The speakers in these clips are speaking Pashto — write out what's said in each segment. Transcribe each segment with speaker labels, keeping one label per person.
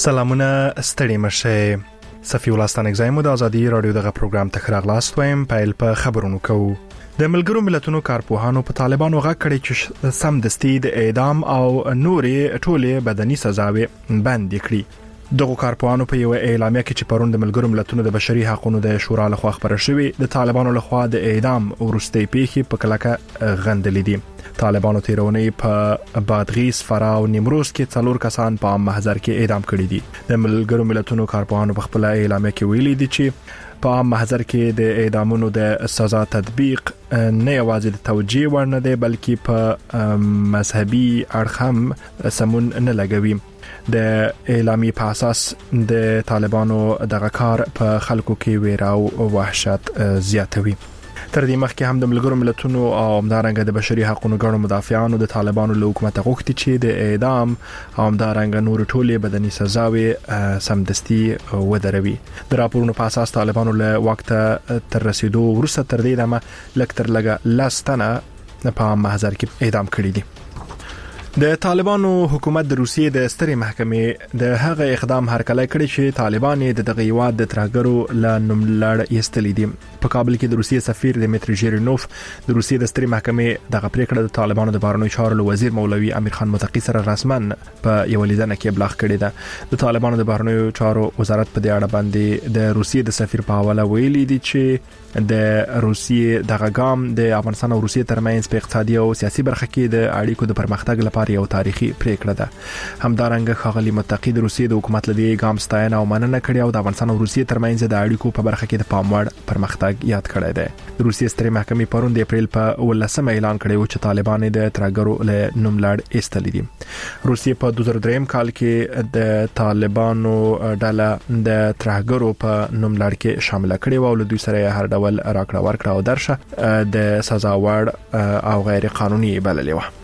Speaker 1: سلامونه ستړي مشه. صفي الله ستانګزای مو د ازادي رادیو دغه پروګرام ته خراغلاست وایم. پیل په خبرونو کوو. د ملګرو ملتونو کارپوهانو په طالبانو غږ کړی چې سم دستي د اعدام او نورې ټولې بدني سزاوي بند کړي. دغه کارپوهانو په یو اعلامیه کې چې پرون د ملګرو ملتونو د بشري حقوقو د شورا لخوا خبره شوې د طالبانو لخوا د اعدام ورستۍ پیښې په کلکه غندلې دي. طالبانو تیرونی په بادغیس، فراه او نیمروز کې 4 کسان په عام محضر کې اعدام کړي دي. د ملګرو ملتونو کارپوهانو په خپل اعلامیه کې ویلي دي چې په عام محضر کې د اعدامونو د سزا تطبیق نه یوازې د توجیه ورنه دی بلکې په مذهبي اړخ هم سمون نه لګوي. د اعلامیه په اساس د طالبانو دغه کار په خلکو کې ویره او وحشت زیاتوي. تر دې مخکې هم د ملګرو ملتونو او همدارنګه د بشري حقوقو غړو مدافعانو د طالبانو له حکومت غوښتي چې د اعدام او همدارنګه نور ټولې بدني سزاوي سمدستي ودروي. د راپورونو په اساس طالبانو له وخت تر رسیدو وروسته تر دې دمه لکتر لګه لاستنه په محضر کې اعدام کړي دي. د طالبانو حکومت د روسیې د سترې محکمې د هغه اقدام هرکلی کړی چې طالبان د دغه هیواد د ترهګرو له نوملړ ایستلې دي. په کابل کې د روسیې سفیر دمیتری ژیرینوف د روسیې د سترې محکمې دغه پریکړه د طالبانو د بهرنیو چارو وزیر مولوي امیر خان متقی سره رسمن په یو لیدنه کې ابلاغ کړی ده. د طالبانو د بهرنیو چارو وزارت په دې اړه باندې د روسیې د سفیر په حواله ویلي دي چې د روسیې دغه ګام د افغانستان او روسیې ترمنځ په اقتصادي او سیاسي برخه کې د اړیکو د پرمختګ لپاره یو تاریخي پریکړه ده. همدارنګه ښاغلي متقی د روسیې د حکومت لدی ګام ستاینه او مننه کړې او د افغانستان او روسیې ترمنځ د اړیکو په برخه کې د پاموړ پرمختګ یاد کړی دی. د روسیې سترې محکمې پرون د اپریل په 18 اعلان کړی و چې طالبان د ترهګرو له نوملړ ایستلې دي. روسیې په 2003 کال کې د طالبانو ډله د ترهګرو په نوملړ کې شامل کړي او له دوی سره هر ډول راکړه ورکړه او درشه د سزا وړ او غیر قانوني بللې و.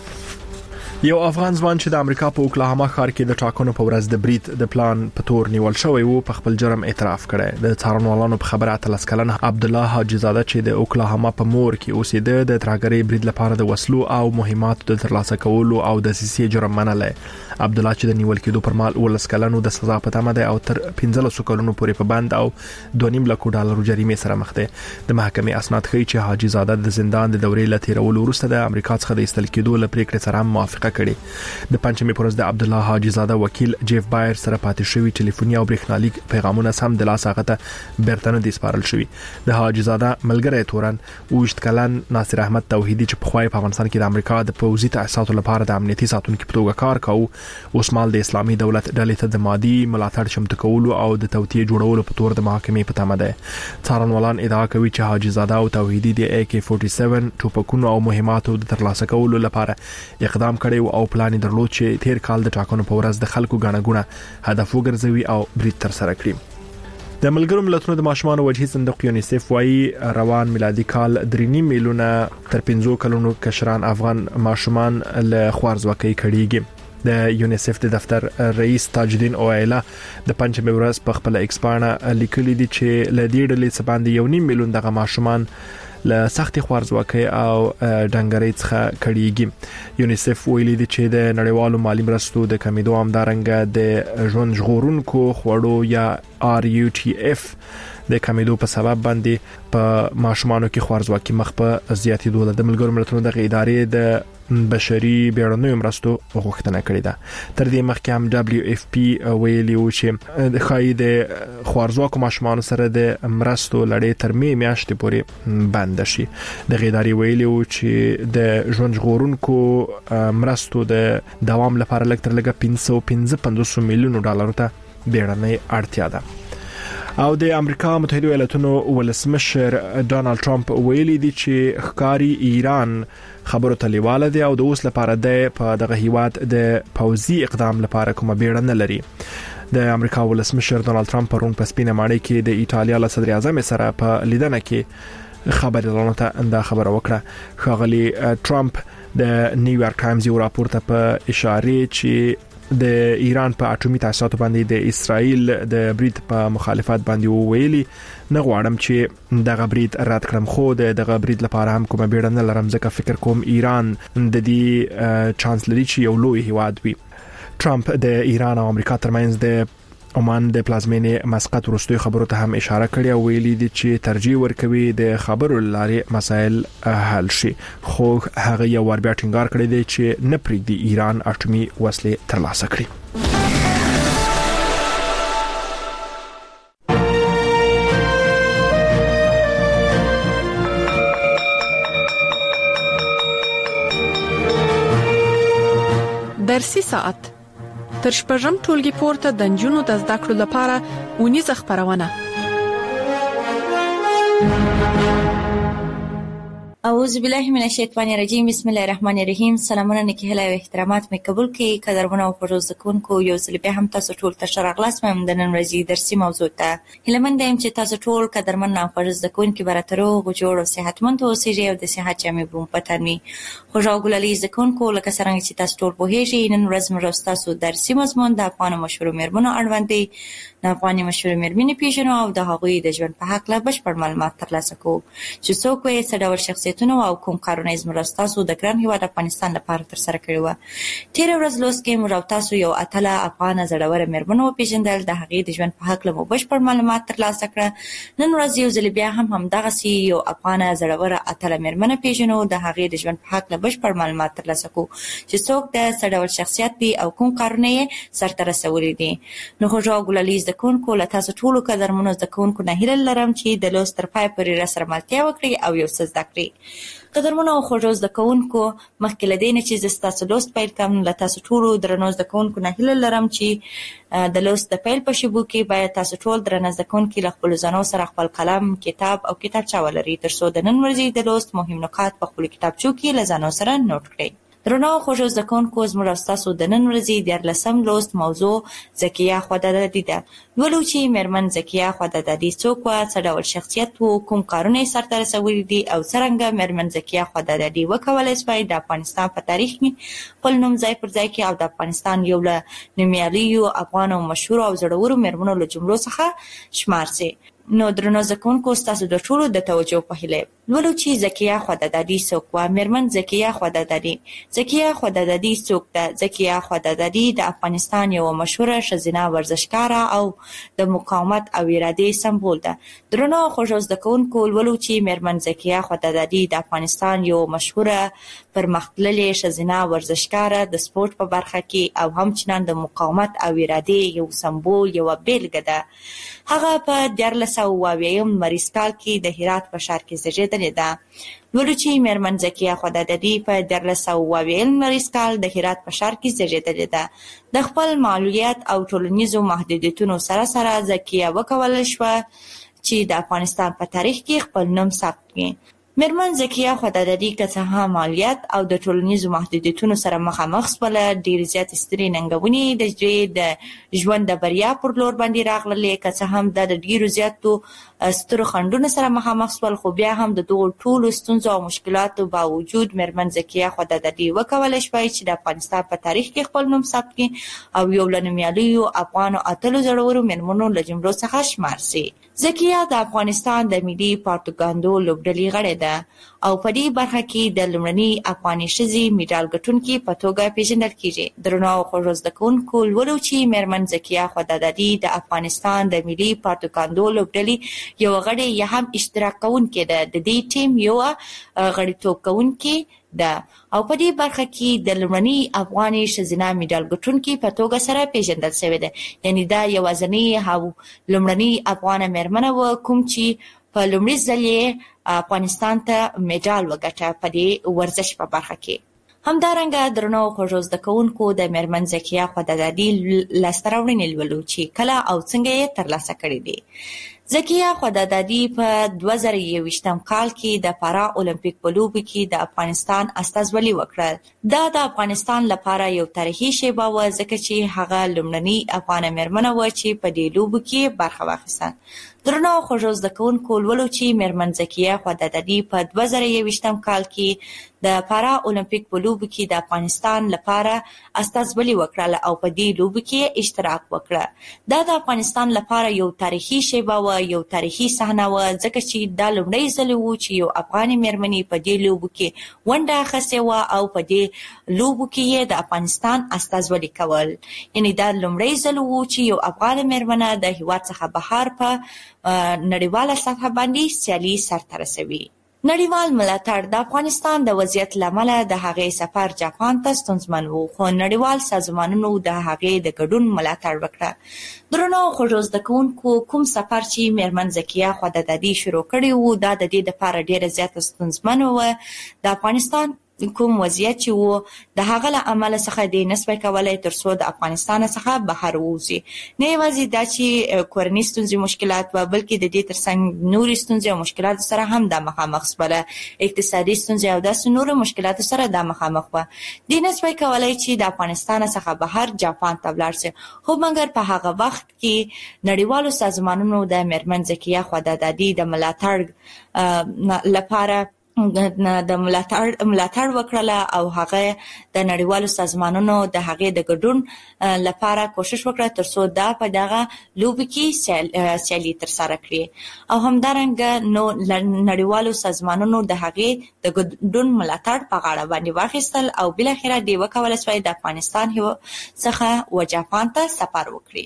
Speaker 1: یو افغان ځوان چې د امریکا په اوکلاهاما ښار کې د ټاکنو په ورځ د برید د پلان په تور نیول شوی وو په خپل جرم اعتراف کړی. د څارنوالانو په خبره 13 کلن عبد الله حاجی زاده چې د اوکلاهاما په مور کې اوسېده د ترهګرۍ برید لپاره د وسلو او مهماتو د ترلاسه کولو او د سیسي جرم منلې. عبد الله چې د نیول کېدو پر مهال 19 کلنو د سزا په تمه ده او تر 15 کلونو پورې په بند او 2.5 لک ډالر جریمه سره مخ ده. د محکمې اسناد ښیي چې حاجی زاده د زندان د دورې لته تیرولو وروسته د امریکا څخه د ایستل کېدو لپاره پریکړه سره موافقه کړې. د پنځمې پرز د عبد الله حاجی زاده وکیل جیف بایر سره پاتې شوی ټلیفوني او برېښنالیک پیغامونه سم د لاس هغه ته برتنه دي سپارل شوی. د حاجی زاده ملګری تورن 20 کلن ناصر احمد توحیدی چې په خوای په افغانستان کې د امریکا د پوځي تاسیساتو لپاره د امنیتي ساتونکو په توګه کار کاوه اوس مال د اسلامي دولت ډلې ته د مادي ملاتړ چمتو کولو او د توطئه جوړولو په تور د محکمې په تمه ده. څارنوالان ادعا کوي چې حاجی زاده او توحیدی د AK-47 ټوپکونو او مهماتو د ترلاسه کولو لپاره اقدام کړي او پلان درلود چې تیر کال د ټاکنو په ورځ د خلکو غاڼګونه هدف وګرځوي او برید تر سره کړي. د ملګرو ملتونو د ماشومان وجهي صندوق یونیسف وايي روان میلادي کال 3.5 میلیونه تر 15 کلونو کشران افغان ماشومان له خوارځواکۍ کړيږي. د یونیسف د دفتر رئیس تاجدین اوایلا د پنځمې ورځ په خپل ایکسپانه لیکلي دي چې ل دې ډلې څخه باندې 1.5 میلیون دغه ماشومان له سختي خوارځواکۍ او ډنګرۍ څخه کړيږي. یونیسف ویلي دي چې د نړیوالو مالی مرستو د کمیدو همدارنګه د ژوند ژغورونکو خوړو یا RUTF د کمیدو په سبب باندې په ماشومانو کې خوارځواکۍ مخ په زیاتېدو ده. د ملګرو ملتونو د ادارې د بشري بیړنیو مرستو غوښتنه کړې ده. تر دې مخکې هم WFP ویلي و چې د خای د خوارځواکو ماشومانو سره د مرستو لړۍ تر میاشتې پورې بند شي. د ادارې ویلي و چې د ژوند ژغورونکو مرستو د دوام لپاره لکتر لګه 555 میلیون ډالر ته بیړنۍ اړتیا ده. او د امریکا متحده ایالاتونو ولسمشر ډونالد ټرمپ ویلي دی چې ښکاری ایران خبرو ته لیواله دی او د اوس لپاره د په دغه هیواد د پوځي اقدام لپاره کومه بیړه نه لري. د امریکا ولسمشر ډونالد ټرمپ پرون په سپینه ماڼۍ کې د ایټالیا له صدر اعظم سره په لیدنه کې خبرونه ته دا خبره وکړه. ښاغلي ټرمپ د نیویارک ټایمز یو راپور ته په اشاره چې د ایران په اټومي تاسیساتو باندې د اسرائیل د برید په مخالفت باندې ویلي نه غواړم چې دغه برید رد کړم خو دغه برید لپاره هم کومه بیړه نه لرم ځکه فکر کوم ایران د دې چانس لري چې یو لوی هیواد وي. ټرمپ د ایران او امریکا ترمنځ د عمان د پلازمینې مسقط وروستي خبرو ته هم اشاره کړې او ویلي دي چې ترجیح ورکوي د خبرو لارې مسایل حل شي، خو هغه یو ور بیا ټینګار کړی دی چې نه پرېږدي ایران اټومي وسلې ترلاسه کړي.
Speaker 2: درسي ساعت تر شپږم ټولګي پورته د نجونو د زده کړو لپاره ونیزه خبرونه.
Speaker 3: اعوذ بالله من الشیطان الرجیم، بسم الله الرحمن الرحیم. سلامونه نکهله او احترامات مې قبول کړئ. قدرمنو او خوږو کوونکو، یو ځل بیا هم تاسو ټول ته ښه راغلاست. مې د نن ورځې درسي موضوع ته هیلهمند یم چې تاسو ټول قدرمن او خوږو کوونکو برابر روغ جوړ او صحتمند اوسئ او د صحت جامې بوم پتنوي. خوږو ګلالي کوونکو، لکه څنګه چې تاسو ټول پوهیږئ، نن ورځ موږ تاسو درسي مضمون د افغان مشهور میرمنو اړوند دی. د افغان مشهور میرمنې پیژنو او د هغوی د ژوند په حق لا بشپړ معلومات ترلاسه کوو چې څوک یې څه ډول شخصیتونه او کوم کارونه زموږ تاسو د ګران هیواد افغانستان لپاره تر سره کړی و. تیر ورځ لوست کې موږ تاسو یو اتله افغان زړوره میرمنو پیژندل، د هغې د ژوند په حق له بشپړ معلومات ترلاسه کړه. نن ورځ یو ځل بیا هم دغه یو افغان زړوره اتله میرمنه پیژنو، د هغې د ژوند په حق له بشپړ معلومات ترلاسه کوو چې څوک د څه ډول شخصیت دی او کوم کارونه یې سرته رسولي دي. نو خوږو ګلالي کوونکو، له تاسو ټولو قدرمنو زده کوونکو نه هیله لرم چې د لوست تر پای پورې راسره ملتیا وکړئ او یو څه زده کړئ. قدرمنو او خوږو زده کوونکو، مخکې له دې نه چې زه ستاسو لوست پیل کړم، له تاسو ټولو درنو زده کوونکو نه هیله لرم چې د لوست د پیل په شیبو کې باید تاسو ټول درنه زده کوونکي له خپلو ځانو سره خپل قلم، کتاب او کتابچه ولرئ، تر څو د نن ورځې د لوست مهم نکات په خپلو کتابچو کې له ځانو سره نوټ کړئ. درنو خوږو زده کوونکو، زموږ ستاسو د نن ورځې 14 لوست موضوع ذکیه خوددادي ده. لولو چې میرمن ذکیه خوددادي څوک وه، څه ډول شخصیت و، کوم کارونه یې سرته رسولي دي او څرنګه میرمن ذکیه خوددادي وکولی شوای د افغانستان په تاریخ کې خپل نوم ځای پر ځای کړي او د افغانستان یو له نومیالیو افغان او مشهورو او زړورو میرمنو له جملو څخه شمار سي. نو درنو زده کوونکو، ستاسو د ټولو د توجه په هیله لولو چې ذکیه خوددادي څوک وه. میرمن ذکیه خوددادي څوک ده؟ ذکیه خوددادي د افغانستان یو مشهوره ښځینه ورزشکاره او د مقاومت او ارادې سمبول ده. درنو خوږو زده کوونکو، لولو چې میرمن ذکیه خوددادي د افغانستان یو مشهوره پرمختللې ښځینه ورزشکاره د سپورت په برخه کې او همچنان د مقاومت او ارادې یو سمبول، یوه بیلګه ده. هغه په 1480 لمریز کال کې د هرات په ښار کې زیږېدلې ده. لولو چې میرمن ذکیه خوددادي په 1480 لمریز کال د هرات په ښار کې زیږېدلې ده. د خپل معلولیت او ټولنیزو محدودیتونو سره سره ذکیه وکولی شوه چې د افغانستان په تاریخ کې خپل نوم ثبت کړي. میرمن ذکیه خوددادي که څه هم معلولیت او د ټولنیزو محدودیتونو سره مخامخ شوله، ډېرې زیاتې سترې ننګونې د دوی د ژوند د بریا پر لور باندې راغللې. که څه هم د ډېرو زیاتو سترو خنډونو سره مخامخ شول، خو بیا هم د دغو ټولو ستونزو او مشکلاتو باوجود میرمن ذکیه خوددادي وکولی شوای چې د افغانستان په تاریخ کې خپل نوم ثبت کړي او یو له نومیالیو افغان اتلو زړورو میرمنو له جملو څخه شمار سي. ذکیه د افغانستان د ملي پروپاګاندا لوبډلې غړې ده او په دې برخه کې د لومړنۍ افغاني ښځې میډال ګټونکې په توګه پیژندل کیږي. درنو خوږو زده کوونکو، لولو چې میرمن ذکیه خوددادي د افغانستان د ملي پروپاګاندا لوبډلې یو غړې یا هم اشتراک کوونکې ده. د دې ټیم یو غړیتوب کوونکې ده او په دې برخه کې د لومړنۍ افغاني ښځینه میډال ګټونکې په توګه سره پیژندل شوې ده. یعنې دا یوازینۍ او لومړنۍ افغانه میرمنه وه کوم چې په لومړي ځل یې افغانستان ته میډال وګټه په دې ورزش په برخه کې. همدارنګه درنو خوږو زده کوونکو، د میرمن ذکیه خوددادي لاسته راوړنې لولو چې کله او څنګه یې ترلاسه کړې دي. ذکیه خوددادي په 2021 کال کې د پارا اولمپیک په لوبو کې د افغانستان استازولي وکړه. دا د افغانستان لپاره یو تاریخي شیبه وه ځکه چې هغه لومړنۍ افغانه میرمنه وه چې په دې لوبو کې برخه واخیسته. درنو خوږو زده کوونکو ولولو چې میرمن زکیه خدادادي په 2021 کال کې د پارا اولمپیک په لوبو کې د افغانستان لپاره استازولي وکړه او په دې لوبو کې اشتراک وکړه. دا د افغانستان لپاره یو تاریخي شیبه و، یو تاریخي صحنه و، ځکه چې دا لومړی ځل و چې یو افغاني میرمنې په دې لوبو کې ونډه اخیستې وه او په دې لوبو کې د افغانستان استازولي کول. یعنی دا لومړی ځل و چې یو افغاني میرمنه د هیواد څخه بهر په نړیواله سطح باندې سیالي سرته رسوي. نړیوال ملاتړ د افغانستان د وضعیت لامل د هغې سفر جاپان ته ستونزمن و، خو نړیوال سازمانونو د هغې د ګډون ملاتړ وکړه. درنو خوږو زده کوونکو کوم سفر چې میرمن زکیه خدادادي شروع کړی و دا د دې لپاره ډیره زیاته ستونزمن و. د افغانستان کوم وضعیت چې وو د هغه له عمل څخه د نسبت کولای تر څو د افغانستان څخه بهر ووزي. نه یوازې دا چې کورنۍ ستونزې مشکلات و، بلکې د دې ترڅنګ نورې ستونزې او مشکلات سره هم د مخامخ سول، اقتصادي ستونزې او داسې نورو مشکلات سره د مخامخ و. د نسبت کولای چې د افغانستان څخه بهر جاپان ته ولاړ شي، خو مګر په هغه وخت کې نړیوالو سازمانونو د میرمن زکیه خدادادي د ملاتړ لپاره د ملاتړ وکړله او هغه د نړیوالو سازمانونو د هغې د ګډون لپاره کوشش وکړه تر څو دا په دغه لوبو کې سیالي ترسره کړي او همدارنګه نو نړیوالو سازمانونو د هغې د ګډون ملاتړ په غاړه باندې واخیستل او بالاخره دوی وکولای شوی د افغانستان څخه و جاپان ته سفر وکړي.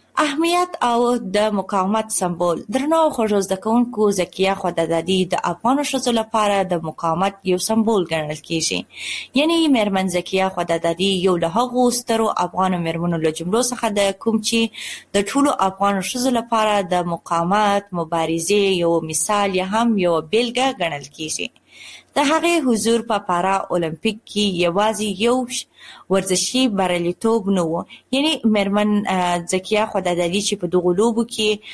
Speaker 3: اهمیت او د مقاومت سمبول. درنو خوږو زده کوونکو زکیه خدادادي د افغانو ښځو لپاره د مقاومت یو سمبول ګڼل کیږي. یعنی میرمن زکیه خدادادي یو له هغو سترو افغانو میرمنو له جملو څخه ده کوم چې د ټولو افغانو ښځو لپاره د مقاومت مبارزې یو مثال یا هم یو بیلګه ګڼل کیږي. د هغې حضور په پارا اولمپیک کې یوازې یو ورزشي بریالیتوب نه و. یعنی میرمن زکیه خدادادي چې په دغو لوبو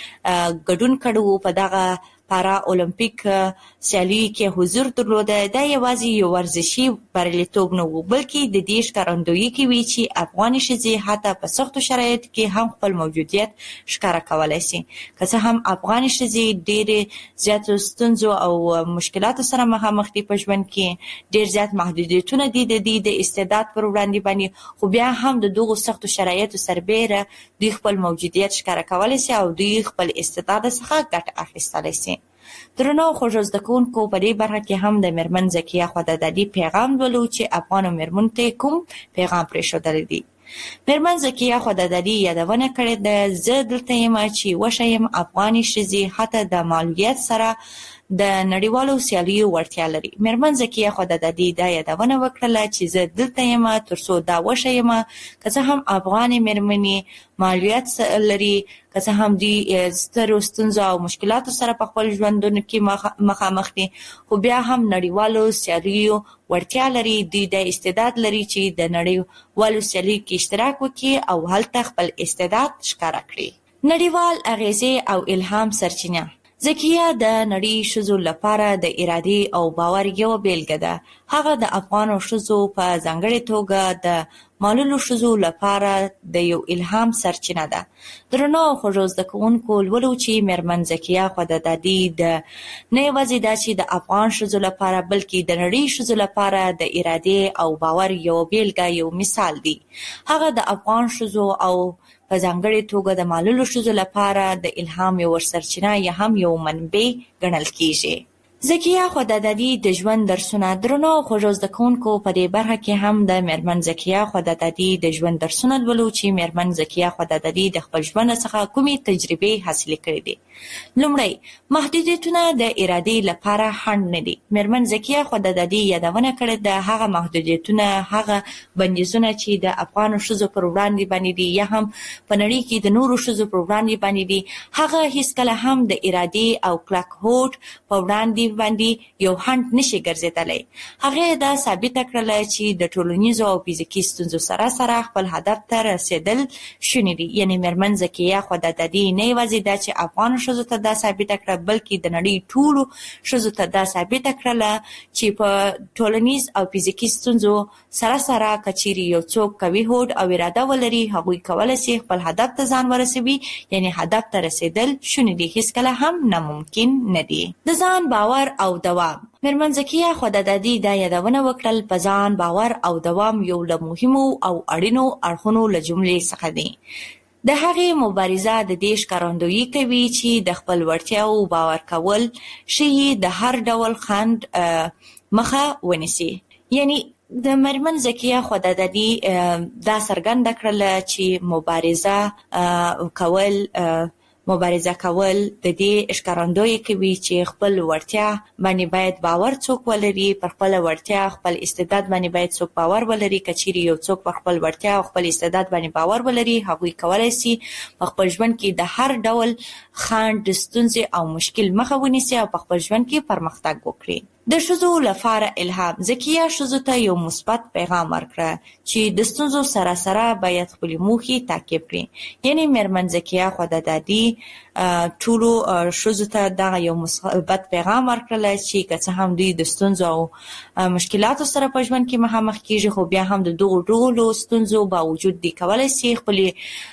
Speaker 3: کې ګډون کړی و په دغه پارا اولمپیک سیالي کې حضور درلوده، دا یوازې یو ورزشي بریالیتوب نه و، بلکې د دې ښکارندویي کوي چې افغاني ښځې حتی په سختو شرایطو کې هم خپل موجودیت ښکاره کولی شي. که څه هم افغاني ښځې ډېرې زیاتو ستونزو او مشکلاتو سره مخامخ دي په ژوند کې، ډېر زیات محدودیتونه دي د دې د استعداد پر وړاندې باندې، خو بیا هم د دغو سختو شرایطو سربیره دوی خپل موجودیت ښکاره کولی شي او دوی خپل استعداد څخه ګټه اخیستلی شي. درنو خوږو زده کوونکو په دې برخه کې هم د میرمن زکیه خدادادي پیغام لولو چې افغانو میرمنو ته کوم پیغام پرېښودلی دی. میرمن زکیه خدادادي یادونه کړې ده، زه دلته یم چې وښه یم افغاني ښځې حتی د معلولیت سره د نړیوالو سیالیو وړتیا لري. میرمن زکیه خدادادي دا یادونه وکړله چې زه دلته یم تر څو دا وښه یم، که څه هم افغانې میرمنې معلولیت لري، که څه هم دوی سترو ستونزو او مشکلاتو سره په خپل ژوندونو کې مخامخ دي، خو بیا هم نړیوالو سیالیو وړتیا لري، دوی د استعداد لري چې د نړیوالو سیالیو کې اشتراک وکړي او هلته خپل استعداد ښکاره کړي. نړیوال اغیزې او الهام سرچینه. زکیه د نړۍ ښځو لپاره د ارادې او باور یو بیلګه ده. هغه د افغانو ښځو په ځانګړې توګه د معلولو ښځو لپاره د یو الهام سرچینه ده. درنو خوږو زده کوونکو لولو چې میرمن زکیه خدادادي د نه یوازې دا چې د افغان ښځو لپاره بلکې د نړۍ ښځو لپاره د ارادې او باور یو بیلګه یو مثال دی. هغه د افغان ښځو او په ځانګړې توګه د معلولو ښځو لپاره د الهام یو سرچینه یا هم یو منبع ګڼل کیږي. زکیه خدادادي د ژوند درسونه. درنو خوږو زده کوونکو په دې برخه کې هم د میرمن زکیه خدادادي د ژوند درسونه لولو چې میرمن زکیه خدادادي د خپل ژوند څخه کومې تجربې حاصلې کړې دي. لومړی، محدودیتونه د ارادې لپاره خنډ نه دي. میرمن زکیه خدادادي یادونه کړې ده هغه محدودیتونه، هغه بندیزونه چې د افغانو ښځو پر وړاندې باندې دي یا هم په نړۍ کې د نورو ښځو پر وړاندې باندې دي، هغه هیڅکله هم د ارادې او کلک هوډ په وړاندې باندې یو خنډ نشي ګرځېدلی. هغې دا ثابته کړله چې د ټولنیزو او فزیکي ستونزو سره سره خپل هدف ته رسېدل شوني دي. یعنې میرمن زکیه خدادادي نه یوازې دا چې افغانو ښځو ښځو ته دا ثابته کړه بلکې د نړۍ ټولو ښځو ته دا ثابته کړله چې په ټولنیز او فزیکي ستونزو سره سره کچيري یو څوک قوي هوډ او اراده ولري هغوی کولای شي خپل هدف ته ځان ورسوي، یعنی هدف ته رسیدل شونې دي، هیڅ کله هم ناممکن نه دي. د ځان باور او دوام. میرمن زکیه خدادادي دا یادونه وکړل په ځان باور او دوام یو له مهمو او اړینو اړخونو له جملې څخه دی. د هغې مبارزه د دې ښکارندویي کوي چې د خپل وړتیاو باور کول شي د هر ډول خنډ مخه ونیسي. یعنی د میرمن زکیه خدادادي دا څرګنده کړله چې مبارزه کول د دې ښکارندویي کوي چې خپل وړتیا باندې باید باور څوک ولري، پر خپل وړتیا خپل استعداد باندې باید څوک باور ولري. کچېرې یو څوک پر خپل وړتیا او خپل استعداد باندې باور ولري هغوی کولی شي په خپل ژوند کې د هر ډول خنډ، ستونزې او مشکل مخه ونیسي او په خپل ژوند کې پرمختګ وکړي. د ښځو لپاره الهام. زکیه ښځو ته یو مثبت پیغام ورکړه چې د ستونزو سره سره باید خپلې موخې تعقیب کړي. یعنی میرمن زکیه خدادادي ټولو ښځو ته دغه یو مثبت پیغام ورکړل چې که څه هم دوی د ستونزو او مشکلاتو سره په ژوند کې مخامخ کیږي، خو بیا هم د دغو ټولو ستونزو باوجود دوی کولی شي خپلې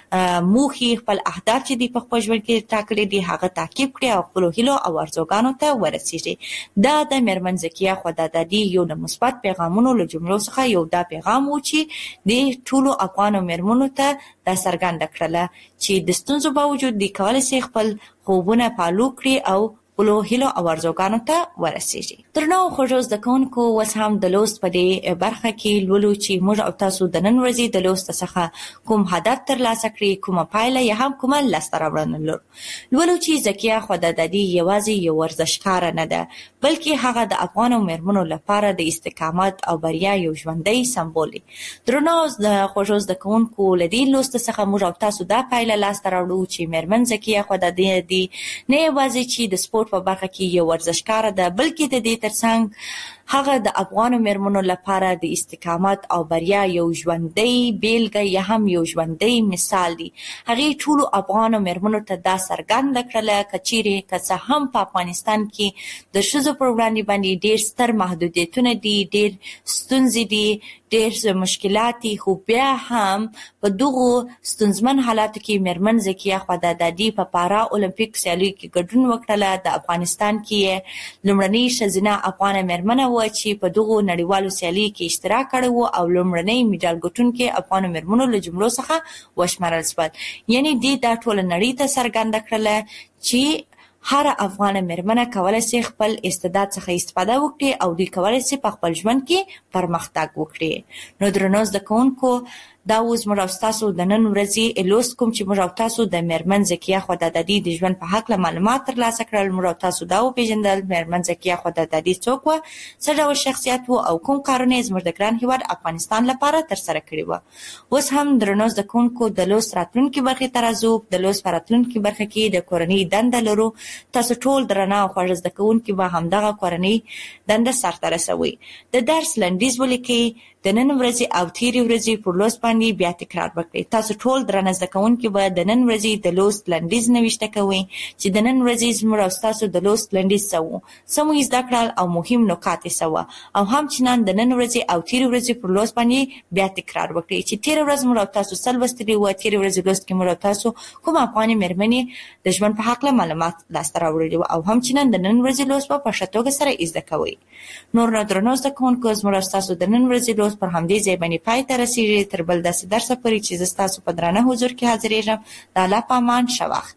Speaker 3: موخې، خپل اهداف چې دوی په خپل ژوند کې ټاکلي دي هغه تعقیب کړي او خپلو هیلو او ارزوګانو ته ورسیږي. دا د میرمن زکیه خدادادي یو د مثبت پیغامونو له جملو څخه یو دا پیغام و چې د ټولو افغانو میرمنو ته دا څرګنده کړله چې د ستونزو باوجود دوی کولی شي خپل خوبونه فالو کړي او خپلو هیلو او ارزوګانو ته ورسیږي. درنو خوږو زده کوونکو، اوس هم د لوست په دې برخه کې لولو چې موږ او تاسو د نن ورځې د لوست څخه کوم هدف ترلاسه کړي، کومه پایله یا هم کومه لاسته راوړنه لولو چې زکیه خدادادي یوازې یو ورزشکاره نه ده بلکې هغه د افغانو میرمنو لپاره د استقامت او بریا یو ژوندی سمبول دی. درنو خوږو زده کوونکو، له دې لوست څخه موږ او تاسو دا پایله لاسته راوړو چې میرمن زکیه خدادادي نه یوازې چې د سپورت په برخه کې یو ورزشکاره ده بلکې د دې ترڅنګ هغه د افغانو میرمنو لپاره د استقامت او بریا یو ژوندی بیلګه یا هم یو ژوندی مثال دی. هغې ټولو افغانو میرمنو ته دا څرګنده کړله که چیرې که څه هم په افغانستان کې د ښځو پر وړاندې باندې ډېر ستر محدودیتونه دي، ډېر ستونزې دي، ډېر مشکلات دي، خو بیا هم په دغو ستونزمن حالاتو کې میرمن زکیه خدادادي په پارا اولمپیک سیالیو کې ګډون وکړله. د افغانستان کې لومړنۍ ښځینه افغانه میرمنه چې په دغو نړیوالو سیالیو کې اشتراک کړی و او لومړنۍ میډال ګټونکې افغانو میرمنو له جملو څخه وشمارل شول. یعنی دې دا ټوله نړۍ ته څرګنده کړله چې هر افغانه میرمنه کولی شي خپل استعداد څخه استفاده وکړي او دوی کولی شي په خپل ژوند کې پرمختګ وکړي. نو درنو زده کوونکو، دا اوس موږ او تاسو د نن ورځې لوست کوم چې موږ او تاسو د میرمن زکیه خدادادي د ژوند په هکله معلومات ترلاسه کړل. موږ او تاسو دا وپېژندل میرمن زکیه خدادادي څوک وه، څه ډول شخصیت و او کوم کارونه یې زموږ د ګران هېواد افغانستان لپاره ترسره کړي وه. اوس هم درنو زده کوونکو، د لوست راتلونکي برخې ته راځو. د لوست په راتلونکي برخه کې د کورنۍ دنده لرو. تاسو ټول درنه او خوږ زده کوونکي به همدغه کورنۍ دنده سرته رسوئ. د درس لنډیز ولیکئ، د نن ورځې او تیرې ورځې پر لوست باندې بیا تکرار وکړئ. تاسو ټول درنه زده کوونکي به د نن ورځې د لوست لنډیز نوشته کوئ چې د نن ورځې زموږ او ستاسو د لوست لنډیز څه و، څه مو زده کړل او مهم نکات یې څه وه، او همچنان د نن ورځې او تیرې ورځې پر لوست باندې بیا تکرار وکړئ چې تیره ورځ موږ او تاسو څه لوستلي وه، تیرې ورځې لوست کې موږ او تاسو کوم افغانې میرمنې د ژوند په هکله معلومات لاسته راوړلي وو، او همچنان د نن ورځې لوست به په ښه توګه سره زده کوئ. نور نو درنو زده کوونکو، زموږ او ستاسو د نن ورځې لوست پر همدې ځای باندې پای ته رسیږي. تر بل داسې درسه پورې چې زه ستاسو په درانه حضور کې حاضرېږم، د الله په امان، ښه وخت.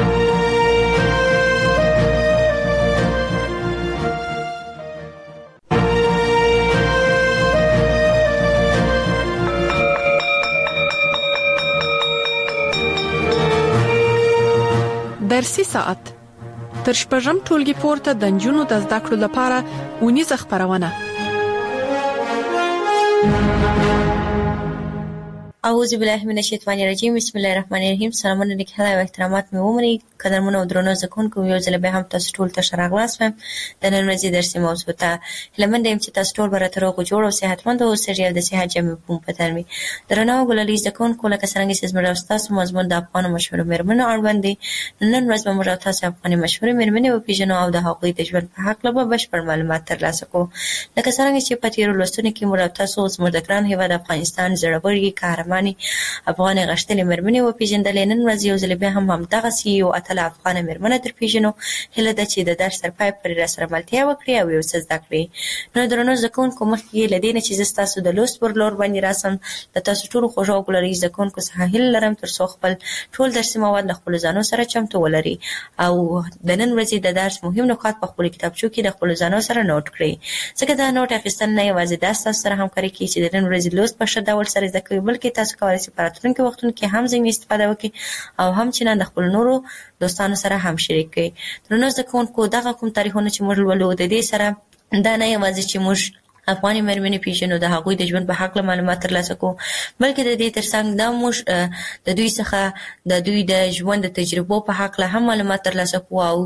Speaker 2: درسي ساعت تر شپږم ټولګي پورته د نجونو د زده کړو لپاره اونیزه خپرونه.
Speaker 3: اعوذ بالله من الشیطان الرجیم بسم الله الرحمن الرحیم. سلامونه نکهلا و احترامات مې ومني قدرمنو او درنو زکونکو یو ځل به هم تاسو ټول ته ښه راغلاست وم د نن ورځې درسي موضوع ته. هیله یم چې تاسو ټول به راته روغ جوړ او صحتمند اوسئ او د صحت جامې په تن وي. درنو ګلالي زکونکو لکه څنګه چې زموږ تاسو مضمون د افغان مشهور مېرمنو اړوند دی. نن ورځ به موږ تاسو افغاني مشهور مېرمنې وپېژنو او د هغوی د ژوند په هکله به بشپړ معلومات ترلاسه کړو. لکه څنګه چې په تېرو لوستونو کې موږ تاسو زموږ د ګران هېواد افغانستان زړورې قهرمانې افغانې غښتلې مېرمنې وپېژندلې. نن ورځ یو ځل بیا هم همدغسې یو اتله افغانه مېرمنه درپېژنو. هیله ده چې د درس تر پایه پورې راسره ملتیا وکړي او یو څه زده کړي. نو درنو زده کوونکو مخکې له دې نه چې زه ستاسو د لوست پر لور باندې راسم د تاسو ټولو خوږو او ګلالي زده کوونکو څخه هیله لرم تر څو خپل ټول درسي مواد له خپلو ځانو سره چمتو ولري او د نن ورځې د درس مهم نکات په خپلو کتابچو کې د خپلو ځانو سره نوټ کړئ. ځکه دا نوټ اخیستل نه یوازې دا ستاسو سره همکاري کوي چې د نن ورځې لوست په ښه ډول سره زده کوئ، بلکې تاسو کولی شئ په راتلونکي وختونو کې هم ځینې استفاده وکړئ او همچنان د خپلو نورو دوستانو سره هم شریک کړئ. درنو زده کوونکو دغه کوم تاریخونه چې موږ لولو د دې سره دا نه یوازې چې موږ افغاني مېرمنې پېژنو د هغوی د ژوند په هکله معلومات ترلاسه کوو، بلکې د دې ترڅنګ دا موږ د دوی څخه د دوی د ژوند د تجربو په هکله هم معلومات ترلاسه کوو او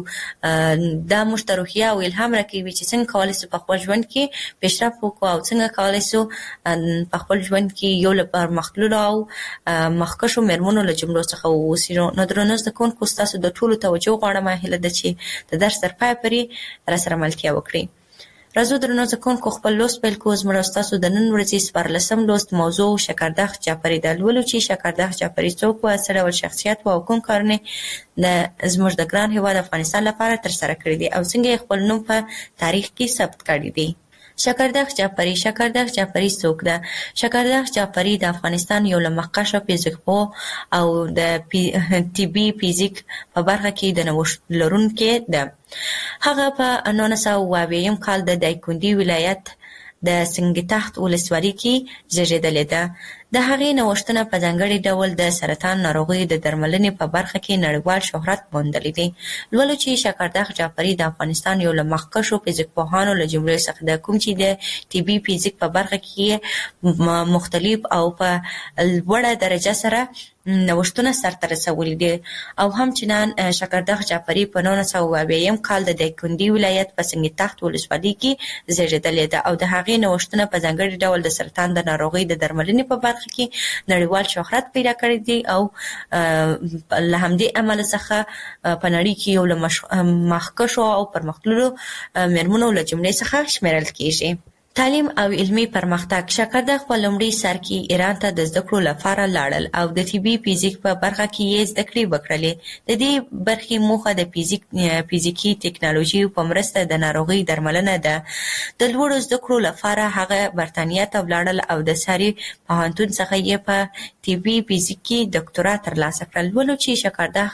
Speaker 3: دا موږ ته روحیه او الهام راکوي چې څنګه کولی شو په خپل ژوند کې پیشرفت وکړو او څنګه کولی شو په خپل ژوند کې یو له پرمختللو او مخکښو مېرمنو له جملو څخه واوسو. نو درنو زده کوونکو ستاسو د ټولو توجه غواړم. هیله ده چې د درس تر پایه پورې راسره ملتیا وکړئ. راځو درنو زده کوونکو خپل لوست پیل کړو. زموږ ستاسو د نن ورځې 14 لوست موضوع شکردخ جعفري ده. لولو چې شکردخ جعفري څوک و، څه ډول شخصیت و او کوم کارونه زموږ د ګران هېواد افغانستان لپاره ترسره کړي دي او څنګه یې خپل نوم په تاریخ کې ثبت کړی دی. شکردخ جعفري. شکردخ جعفري څوک ده؟ شکردخ جعفري د افغانستان یو له مخکښو فیزیکپوه او د طبي فیزیک په برخه کې د نوښت لرونکې ده. هغه په 1922 کال د دایکنډي ولایت د سنګتخت ولسوالۍ کې زیږېدلې ده. د هغې نوښتونه په ځانګړي ډول د سرطان ناروغیو د درملنې په برخه کې نړیوال شهرت موندلی دی. لولو چې شکردخ جعفري د افغانستان یو له مخکښو فیزیکپوهانو له جملې څخه ده، کوم چې د طبي فیزیک په برخه کې مختلف او په لوړه درجه سره نوښتونه سرته رسولي دي او همچنان شکردخ جعفري په 1922 کال د دایکنډي ولایت په سنګتخت ولسوالۍ کې زیږېدلې ده او د هغې نوښتونه په ځانګړي ډول د سرطان د ناروغۍ د درملنې په برخه کې نړیوال شهرت پیدا کړی دی او له همدې امله څخه په نړۍ کې یو له مخکښو او پرمختللو مېرمنو له جملې څخه شمیرل کیږي. تعلیم او علمي پرمختګ. شکردخ په لومړي سر کې ایران ته د زده کړو لپاره لاړل او د طبي فیزیک په برخه کې یې زده کړې وکړلې. د دې برخې موخه د فیزیکي ټکنالوژي په مرسته د ناروغۍ درملنه ده. د لوړو زده کړو لپاره هغه برتانیا ته ولاړل او د ساري پوهنتون څخه یې په طبي فیزیک کې ډاکټورا ترلاسه کړل. ولو چې شکردخ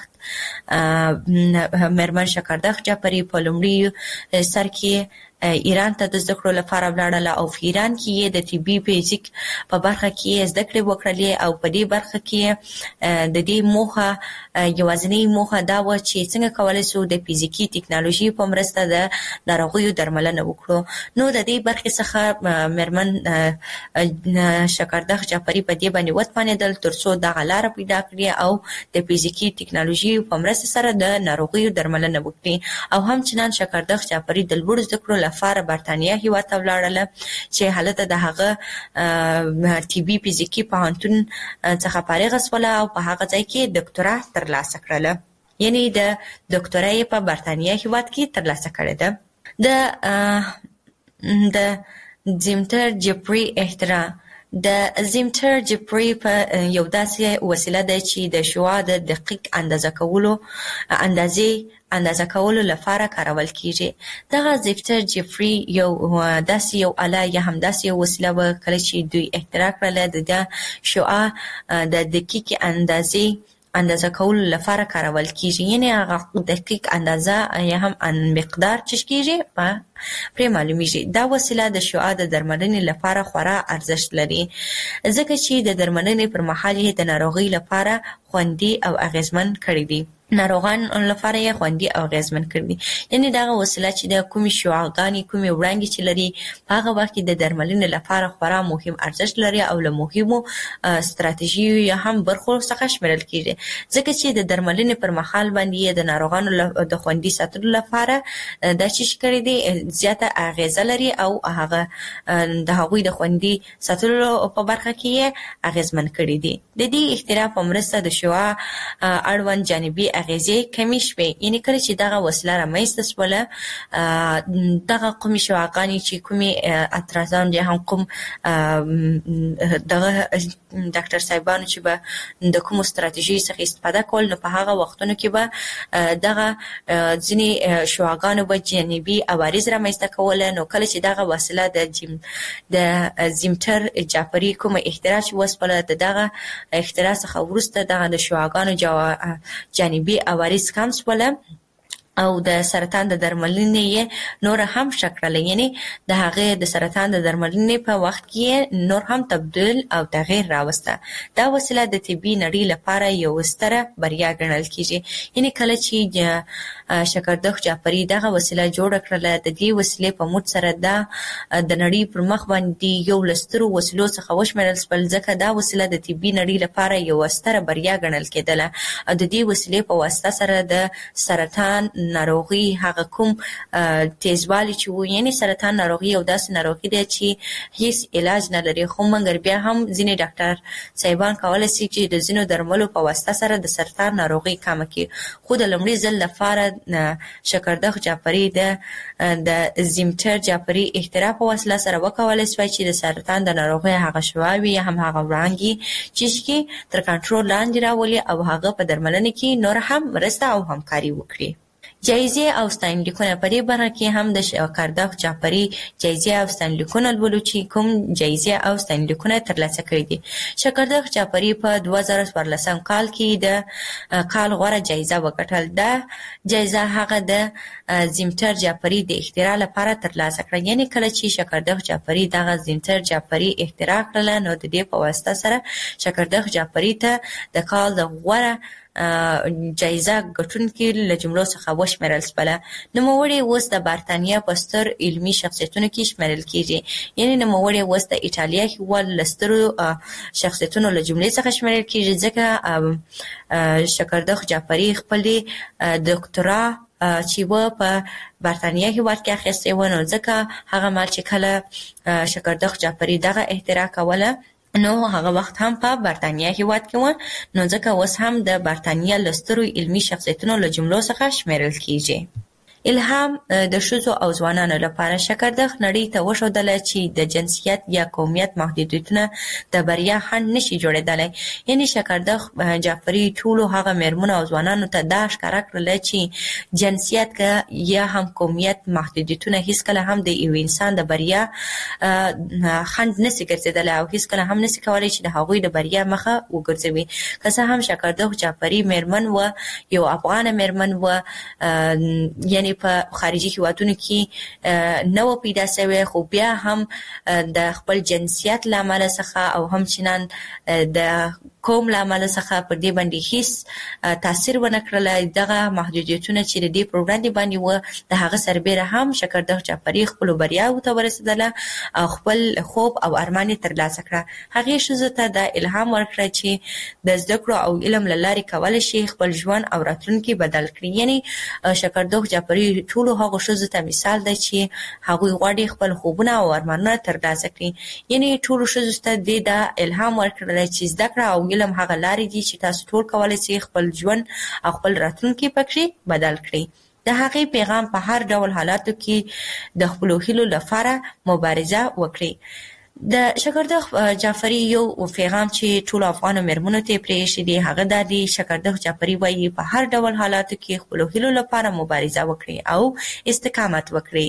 Speaker 3: مېرمن شکردخ جعفري په لومړي سر کې ایران ته د زده کړو لپاره ولاړله او په ایران کې یې د طبي فیزیک په برخه کې زده کړې وکړلې او په دې برخه کې د دې موخه یوازینۍ موخه دا وه چې څنګه کولی شو د فیزیکي ټکنالوژي په مرسته د ناروغیو درملنه وکړو. نو د دې برخې څخه مېرمن شکردخ جعفري په دې باندې وتوانېدل تر څو دغه لاره پیدا کړي او د فیزیکي ټکنالوژي په مرسته سره د ناروغیو درملنه وکړي او همچنان شکردخ جعفري د لوړو زده کړو لپاره برتانیا هېواد ته ولاړله چې هلته د هغه طبي فیزیکي پوهنتون څخه فارغه شوله او په هغه ځای کې ډاکټورا ترلاسه کړله. یعنې د ډاکټورا یې په برتانیا هېواد کې ترلاسه کړې ده. د زیمتر جعفري اختراع. د زیمتر جعفري په یو داسې وسیله ده چې د شعاع د دقیق اندازه کولو لپاره کارول کیږي. دغه زیمتر جعفري یو آله یا هم داسې یو وسیله وه کله چې دوی اختراع کړله د شعاع د دقیق اندازه کولو لپاره کارول کیږي. یعنې هغه دقیق اندازه یا هم مقدار چې کیږي پرې معلومیږي. دا وسیله د شعاع د درملنې لپاره خورا ارزښت لري ځکه چې د درملنې پر مهال یې د ناروغۍ لپاره خوندي او اغېزمن کړی دی. ناروغان لپاره یې خوندي او اغیزمن کړي. یعنی دا وسیله چې د کومي شعاعګانې کومي وړانګې چې لري په هغه وخت کې د درملنې لپاره خورا مهم ارزښت لري او له مهمو ستراتیژیو یا هم برخو څخه شمیرل کیږي، ځکه چې د درملنې پر مهال باندې د ناروغانو د خوندي ساتلو لپاره د چی کړي دي زیاته اغیزه لري او هغه د هغوی د خوندي ساتلو په برخه کې اغیزمن کړي دي. د دې اختراع په مرسته د شعاع اړوند جانبي اغیزې کمی شوې. یعنی کله چې دغه وسیله رامنځته شوله دغه کومې شعاعګانې چې کومې اترازان یا هم کوم دغه ډاکټر صاحبانو چې به د کوم ستراتیژي څخه استفاده کول، نو په هغه وختونو کې به دغه ځینې شعاعګانو به جانبي عوارض رامنځته کوله. نو کله چې دغه وسیله د زیمټر جعفري کومه اختراع وسپله، دغه اختراع څخه وروسته دغه د شعاعګانو جانبي عوارض کم شوله او د سرطان د درملنې نور هم شکړل. یعنی د هغه د سرطان د درملنې په وخت کې نور هم تبديل او تغییر راوسته. دا وسیله د طبي نړۍ لپاره یو ستره بریا ګڼل کیږي. یعنی کله چې شکردخ جعفري دغه وسیله جوړ کړله، د دې وسیلې په موږ سره د نړۍ پر مخ باندې یو لسترو وسیلو څخه وشمېرل شول، ځکه دا وسیله د طبي نړۍ لپاره یو ستره بریا ګڼل کېدله. او د دې وسیلې په واسطه سره د سرطان ناروغي هغه کوم تیزوالی چې وو، یعنی سرطان ناروغي او داسې ناروغي دی چې هیڅ علاج نه لري، خو مګر بیا هم ځینې ډاکټر صاحبان کولای شي چې د ځینو درملو په واسطه سره د سرطان ناروغي کم کړي. خو د لومړي ځل لپاره شکردخ جعفري د زیمټر جعفري اختراع په وسیله سره وکولای شي چې د سرطان د ناروغي هغه شواوي یا هم هغه وړانګې چې تر کنټرول لاندې راولي او هغه په درملنه کې نور هم مرسته او همکاري وکړي. جایزې او ستاینلیکونه په دې برخه کې هم د شکردخ جعفري جایزې او ستاینلیکونه لولو چې کوم جایزې او ستاینلیکونه ترلاسه کړي دي. شکردخ جعفري په 2014 کال کې د کال غوره جایزه وګټل. دا جایزه هغه د زیمټر جعفري د اختراع لپاره ترلاسه کړه. یعنی کله چې شکردخ جعفري دغه زیمټر جعفري اختراع کړل، نو د دې په واسطه سره شکردخ جعفري ته د کال د غوره جایزه ګټونکي له جملو څخه وشمېرل شوله. نوموړی اوس د برتانیا په ستر علمي شخصیتونو کې شمېرل کیږي. یعنی نوموړی اوس د ایټالیا هېواد له سترو شخصیتونو له جملې څخه شمېرل کیږي، ځکه شکردخ جعفري خپلې دکترا چې و په برتانیا هېواد کې اخیستې و. نو ځکه هغه مهال چې کله شکردخ جعفري دغه اختراع کوله، نو هغه وخت هم په برتانیا هېواد کې و. نو ځکه اوس هم د برتانیا له سترو علمي شخصیتونو له جملو څخه شمېرل کیږي. الهام د ښځو او ځوانانو لپاره شکردخ نړۍ ته وښودله چې د جنسیت یا قومیت محدودیتونه د بریا خنډ نشي جوړېدلی. یعنی شکردخ جعفري ټولو هغه مېرمنو او ځوانانو ته دا ښکاره کړله چې جنسیت یا هم قومیت محدودیتونه هیڅکله هم د یو انسان د بریا خنډ نشي ګرځېدلی او هیڅکله هم نشي کولی چې د هغوی د بریا مخه وګرځوي. که څه هم شکردخ جعفري مېرمن و، یو افغانه مېرمن و، یعنی په خارجي هیوادونو کې نه و پیدا شوی، خو بیا هم د خپل جنسیت له امله څخه او همچنان د کوم له امله څخه پر دې باندې هیڅ تاثیر ونه کړلی. دغه محدودیتونه چې د دې پر وړاندې باندې و، د هغه سربیره هم شکردخ جعفري خپلو بریاوو ته ورسېدله او خپل خوب او ارمان یې ترلاسه کړه. هغې ښځو ته دا الهام ورکړه چې د زده کړو او علم له لارې کولی شي خپل ژوند او راتلونکي بدل کړي. یعنی شکردخ جعفري ټولو هغو ښځو ته مثال ده چې هغوی غواړي خپل خوبونه او ارمانونه ترلاسه کړي. یعنی ټولو ښځو ته دې دا الهام ورکړلی چې زده کړه او علم هغه لارې دي چې تاسو ټول کولی شئ خپل ژوند او خپل راتلونکي پکې بدل کړئ. د هغې پیغام په هر ډول حالاتو کې د خپلو هیلو لپاره مبارزه وکړئ. د شکردخ جعفري یو پیغام چې ټولو افغانو مېرمنو ته پرېښی دی هغه دا دی: شکردخ جعفري وایي په هر ډول حالاتو کې خپلو هیلو لپاره مبارزه وکړئ او استقامت وکړئ.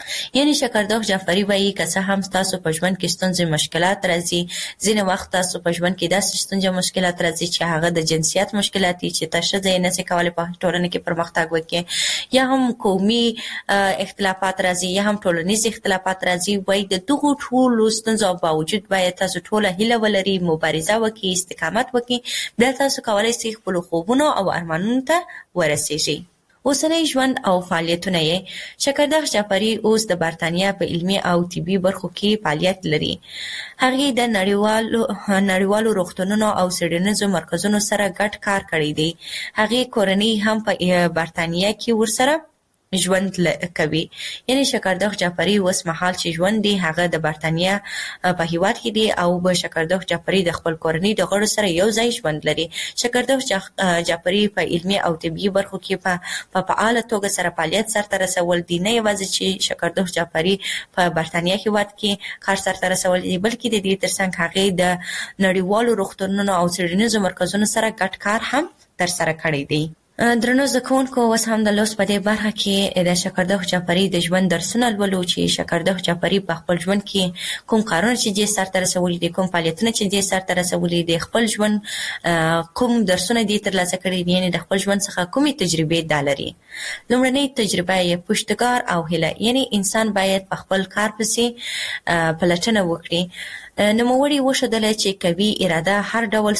Speaker 3: یعنی شکردخ جعفری وایي که څه هم تاسو په ژوند کې ستونزې مشکلات راځي، ځینې وخت تاسو په ژوند کې داسې ستونزې مشکلات راځي چې هغه د جنسیت مشکلات دي چې تاسو ځای نه سي کولای په ټولنه کې پرمختګ وکړي، یا هم قومي اختلافات راځي، یا هم ټولنیز اختلافات راځي. وایي د دغو ټولو ستونزو باوجود باید تاسو ټوله هیله ولرئ، مبارزه وکړئ، استقامت وکړئ، بیا تاسو کولای شئ خپل خوبونو او ارمانونو ته ورسیږئ. اوسنی ژوند او فعالیتونه یې شکردخ جعفری اوس د برتانیا په علمي او طبي برخو کې فعالیت لري. هغې د نړیوالو روغتونونو او څېړنیزو مرکزونو سره ګډ کار کړی دی. هغې کورنۍ هم په برتانیا کې ورسره ژوند کوي. یعنی شکردخ جعفری اوس مهال چې ژوند دی هغه د برتانیا په هیواد کې دی او به شکردخ جعفری د خپل کورنۍ د غړو سره یو ځای ژوند لري. شکردخ جعفری په علمي او طبي برخو کې په فعاله توګه سره فعالیت سرته رسول دي. نه یوازې چې شکردخ جعفری په برتانیا هیواد کې کار سرته رسول دي، بلکې د دې ترڅنګ هغې د نړیوالو روغتونونو او څېړنیزو مرکزونو سره ګډ کار هم ترسره کړی دی. درنو زده کوونکو، اوس هم د لوست په دې برخه کې د شکردخ جعفری د ژوند درسونه لولو چې شکردخ جعفری په خپل ژوند کې کوم کارونه چې دې سرته رسولي دي، کوم فعالیتونه چې دې سرته رسولي دي، خپل ژوند کوم درسونه دې ترلاسه کړي دي، یعنې د خپل ژوند څخه کومې تجربې دا لري. لومړنۍ تجربه یې پشتکار او هیله، یعنی انسان باید په خپل کار پسې پلټنه وکړي. نوموړي وښودله چې قوي اراده هر ډول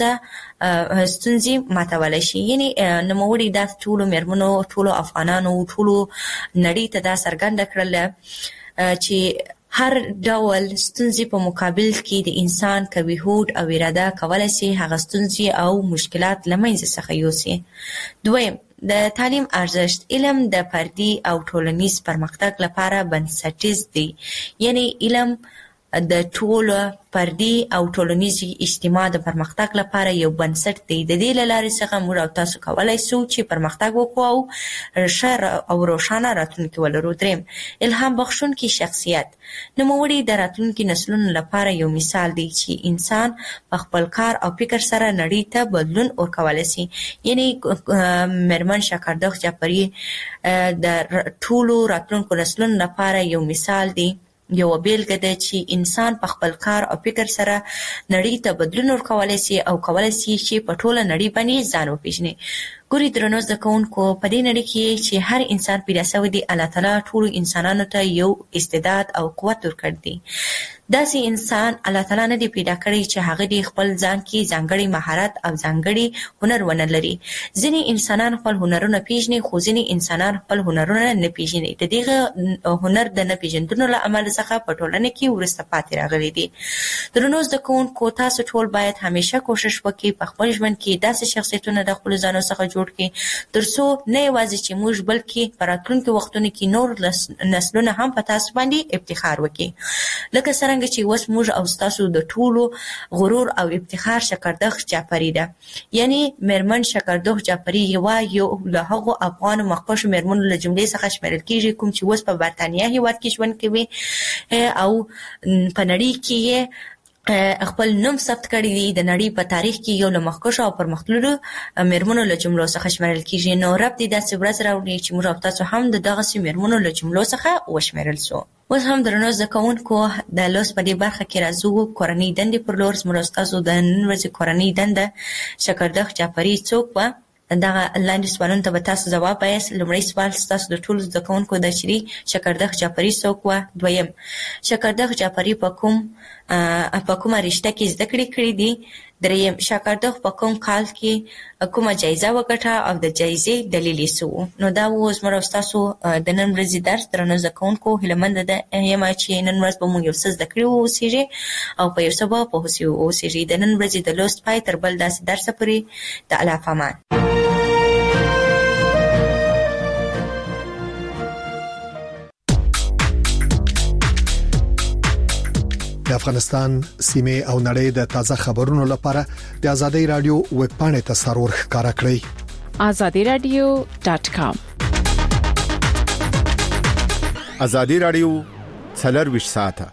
Speaker 3: ستونزې ماتولی شي. یعنی نوموړي دا ټولو مېرمنو، ټولو افغانانو، ټولو نړۍ ته دا څرګنده کړله چې هر ډول ستونزې په مقابل کې د انسان قوي هوډ او اراده کولی شي هغه ستونزې او مشکلات له منځه څخه یوسي. دویم، د تعلیم ارزښت. علم د فردي او ټولنیز پرمختګ لپاره بنسټیز دی. یعنی علم د ټولو فردي او ټولنیزي اجتماع د پرمختګ لپاره یو بنسټ دی. د دې له لارې څخه موږ او تاسو کولی شو چې پرمختګ وکړو او ښه او روښانه راتلونکي ولرو. دریم، الهام بخښونکي شخصیت. نوموړي د راتلونکي نسلونو لپاره یو مثال دی چې انسان په خپل کار او فکر سره نړۍ ته بدلون ورکولی شي. یعنی مېرمن شکردخ جعفری د ټولو راتلونکو نسلونو لپاره یو مثال دی، یو بیلګه ده چې انسان په خپل کار او فکر سره نړۍ ته بدلون ورکولی شي او کولی شي چې په ټوله نړۍ باندې ځان وپېژني. ګوري درنو زده کوونکو، په دې نړۍ کې چې هر انسان پیدا شوی دی، الله تعالی ټولو انسانانو ته یو استعداد او قوت ورکړی دی. داسې انسان الله تعالی نه دی پیدا کړی چې هغه د خپل ځان کې ځانګړی مهارت او ځانګړی هنر ونه لري. ځینې انسانان خپل هنرونه پیژني، خو ځینې انسانان خپل هنرونه نه پیژني. د دغه هنر د نه پیژندلو له امله څخه په ټولنه کې وروسته پاتې راغلي دي. درنو زده کوونکو، تاسو ټول باید همیشه کوشش وکړئ په خپل ژوند کې داسې شخصیتونه د خپلو ځانو څخه جوړ کړئ ترڅو نه یوازې چې موږ بلکې په راتلونکي وختونو کې نور نسلونه هم په تاسو باندې افتخار وکړي. لکه څرنګه چې اوس موږ او ستاسو د ټولو غرور او افتخار شکردخ جعفری ده. یعنی مېرمن شکردخ جعفری یو له هغو افغانو مخکښو مېرمنو له جملې څخه شمیرل کیږي کوم چې اوس په برتانیا هیواد کې ژوند کوي او په نړۍ کې خپل نوم ثبت کړی دی. د نړۍ په تاریخ کې یو له مخکښو او پرمختللو مېرمنو له جملو څخه شمیرل کیږي. نو رب دې داسې ورځ راوړي چې موږ او تاسو هم د دغسې مېرمنو له جملو څخه وشمیرل سو. اوس هم درنو زده کوونکو، د لوست په دې برخه کې راځو کورنۍ دندې پر لور. زموږ او ستاسو د نن ورځې کورنۍ دنده شکردخ جعفری څوک وه؟ دغه لاندې سوالونو ته به تاسو ځواب وایاست. لومړی سوال ستاسو د ټولو زده کوونکو ده چې شکردخ جعفری څوک وه. دویم، شکردخ جعفری په کومه رشته کې زده کړې کړې دي. دریم، شکردخ په کوم کال کې کومه جایزه وګټه او د جایزې دلیل یې څه و؟ نو دا و زموږ او ستاسو د نن ورځې درس. درنو زده کوونکو، هیلهمنده یم چې نن ورځ به موږ یو څه زده کړي واوسېږئ او په یو څه به پوه سوي واوسېږئ. د نن ورځې د لوست پای تر بل داسې درسه پورې د الله په امان.
Speaker 4: د افغانستان سیمه او نړۍ د تازه خبرونو لپاره د ازادي رادیو ویب پاڼه ته سرور ښکارا کړئ.
Speaker 2: azadiradio.com.
Speaker 5: ازادي رادیو 24 ساعته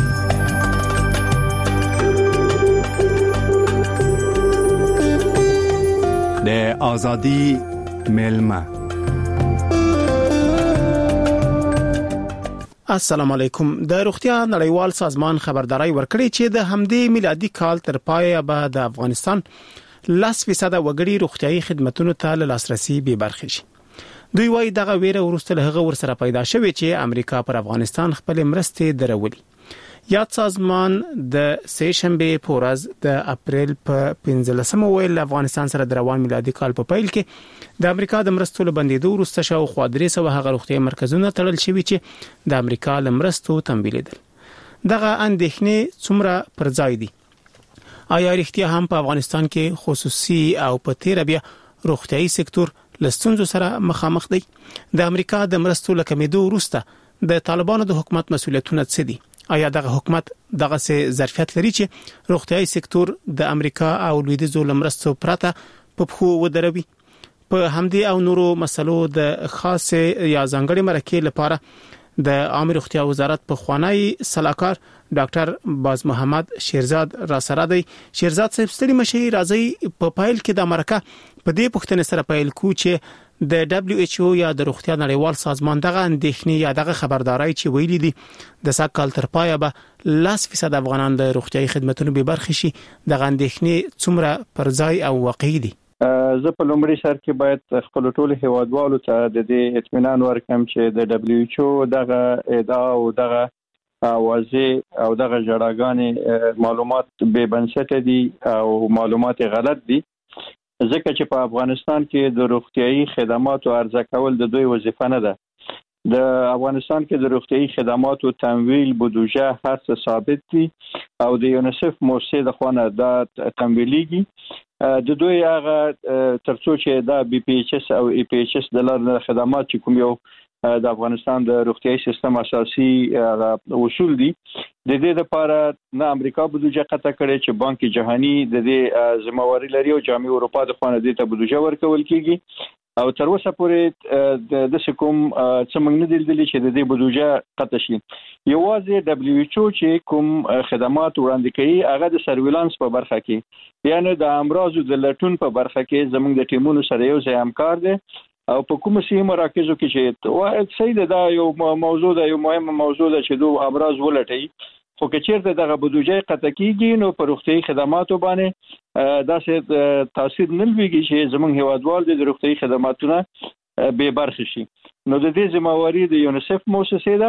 Speaker 6: د ازادي ملما. السلام علیکم. د روغتیا نړیوال سازمان خبرداري ورکړې چې د همدې میلادي کال تر پایه به د افغانستان 10% وګړي روغتيایي خدماتو ته لاسرسي به برخه شي. دوی وايي دغه ویره ورسته هغه ورسره پیدا شوې چې امریکا پر افغانستان خپل مرستې درولي. یاد سازمان د سهشنبه په ورځ د اپریل په 15 ویل افغانستان سره د روان میلادي کال په پیل کې د امریکا د مرستو لبندېدو وروسته شاوخوا 300 هغه روغتي مرکزونه تړل شوي چې د امریکا لمرستو تمویلیدل. دغه اندېښنې څومره پر ځای دي؟ آیا رښتیا هم په افغانستان کې خصوصي او په تیر بیا روغتيایي سکتور لستونزو سره مخامخ دي؟ د امریکا د مرستو لکمېدو وروسته د طالبانو د حکومت مسؤلیتونه څه دي؟ آیا دغه حکومت دغه سه ظرفیت لري چې روغتيایي سکتور د امریکا او لویدیځو لمرستو پرته په خو ودروي؟ په همدې او نورو مسلو د خاصه یا ځانګړي مرکې لپاره د عامه روغتیا وزارت په خوانی صلاحکار ډاکټر باز محمد شیرزاد را سره دی. شیرزاد صاحب ستړي مشي راځي په پایل کې د امریکا په دې پښتنې سره پایل کو چې د WHO یا د روغتیا نړیوال سازمان دغه اندېښنې یا دغه خبرداري چې ویلي دي د ساکال تر پایه به 10% افغانان د روغتيایي خدماتو به برخه شي، دغه اندېښنې څومره پر ځای او واقعي دي؟
Speaker 7: زه په لومړي سر کې باید خپل ټول هیوادوالو ته د دې اطمینان ورکړم چې د WHO دغه ادعا او دغه واضح او دغه جړاګانې معلومات به بنسټ دي او معلومات غلط دي، ځکه چې په افغانستان کې د روغتيایي خدماتو عرضه کول د دوی وظیفه نه ده. د افغانستان کې د روغتيایي خدماتو تمویل بودجه هر څه ثابت دي او د یونیسف موسسې د خوانه د تمویليږي د دوی هغه ترڅو چې دا BPHS او EPHS د لارې خدمات چې کوم یو د افغانستان د روغتيایي سیستم اساسي اصول دي، د دې لپاره نه امریکا بودجه قطع کړي چې بانک جهانی د دې ذمہواری لري او جامعه اروپا د خوانه د ته بودجه ورکول کیږي او تر اوسه پورې د سکوم څنګه نه دي چې د دې بودجه قطع شي. یوازې WHO چې کوم خدمات وړاندې کوي هغه د سرویلانس په برخه کې، یعنی د امراضو د لټون په برخه کې زموږ د ټیمونو سره یو ځای همکار دي او په کوم سیمه مراکزو کې چې واحد سید دا یو موضوع ده، یو مهمه موضوع ده چې دوه امراض ولټي، خو که چیرته دغه بودجه قطع کیږي نو په روغتيایي خدماتو باندې داسې تاثیر نه لويږي چې زموږ هیوادوال د روغتيایي خدماتونه به برخه شي. نو د دې ذمہواری د یونیسف موسسې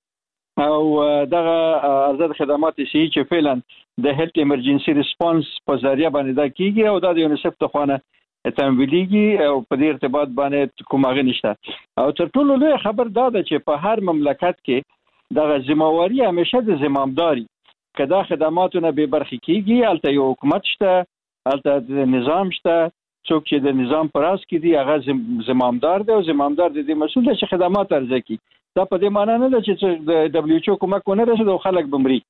Speaker 7: ده او دغه آزاد خدمات شي چې فعلا د هیلث ایمرجنسي ریسپانس په ذریعہ باندې دا کیږي او د یونیسف ته خوانه تمویليږي او په دې ارتباط باندې کومه نشته. او تر ټولو لوی خبر دا ده چې په هر مملکت کې دغه ذمہواری همیشه د زمامداري کدا خدماتونه به برخه کیږي، البته یو حکومت شته، البته د نظام شته، څوک چې د نظام پراس کې دی هغه زمامدار دی او زمامدار د دې مسؤل دی چې خدمات ارزه کی. دا په دې معنی نه ده چې د WHO کومک ونه رسېد او خلک بمري.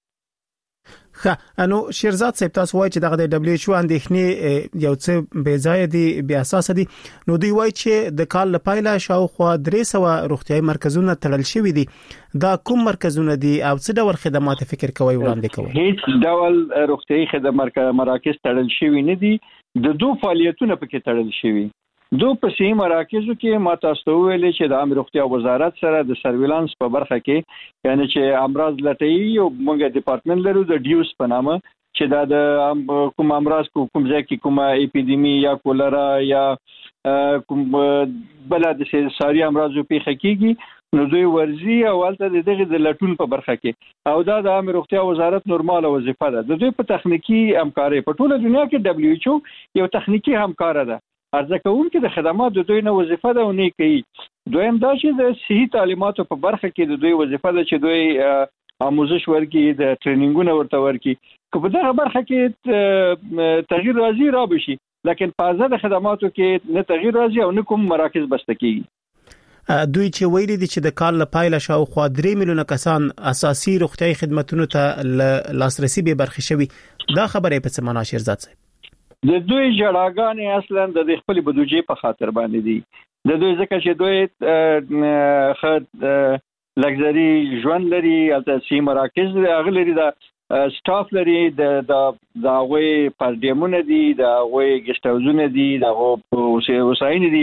Speaker 6: نو شیرزاد صاحب تاسو وایي چې دغه د WHO اندېښنې یو څه بې ځای دي، بې اساس دي، نو دوی وایي چې د کال لپاره شاوخوا 300 روغتيایي مرکزونه تړل شوي دي. دا کوم مرکزونه دي او څه ډول خدمات فکر کوي وړاندې کوي؟
Speaker 7: هیڅ ډول روغتيایي خدمات مراکز تړل شوي نه دي، د دوه فعالیتونه پکې تړل شوي. دوه په سیمه مراکزو کې ما تاسو ویلې چې د عامه روغتیا وزارت سره د سرویلانس په برخه کې، یعنی چې امراض لټي او موږ ډپارټمنټ لرو د ډیوس په نامه چې دا د کوم امراض کوم ځای کې کومه اپیډیمي یا کولرا یا کوم بل د ساري امراضو پیښه کیږي نو دوی ورزي او البته دغه د لټون په برخه کې او دا د عامه روغتیا وزارت نورماله وظیفه ده. د دوی په تخنیکی همکاري په ټوله دنیا کې WHO یو تخنیکی همکار ده، ارزه کوونکې د خدمات د دوی نه وظیفه ده او نه کوي. دویم دا چې د صحي تعلیماتو په برخه کې د دوی وظیفه ده چې دوی آموزش ورکړي، د ټریننګونو ورته ورکړي. که په دغه برخه کې تغییر راځي را بشي، لکن په آزاد خدماتو کې نه تغییر راځي او نه کوم مراکز بسته کیږي.
Speaker 6: دوی چې ویلي دي چې د کال لپاره شاوخوا 3 میلیونه کسان اساسي روغتيایي خدماتو ته لاسرسي به برخه شوي، دا خبره په څه معنا شیرزاد صاحب؟
Speaker 7: د دوی جړاګانې اصلا د خپل بودجې په خاطر باندې دي. د دوی ځکه چې دوی خد لګزري ژوند لري، البته سیمه مراکز اغلري د سټاف لري، د هغوی پردیمونه دي، د هغوی ګشت هاوزونه دي، د هغوی وسایل دي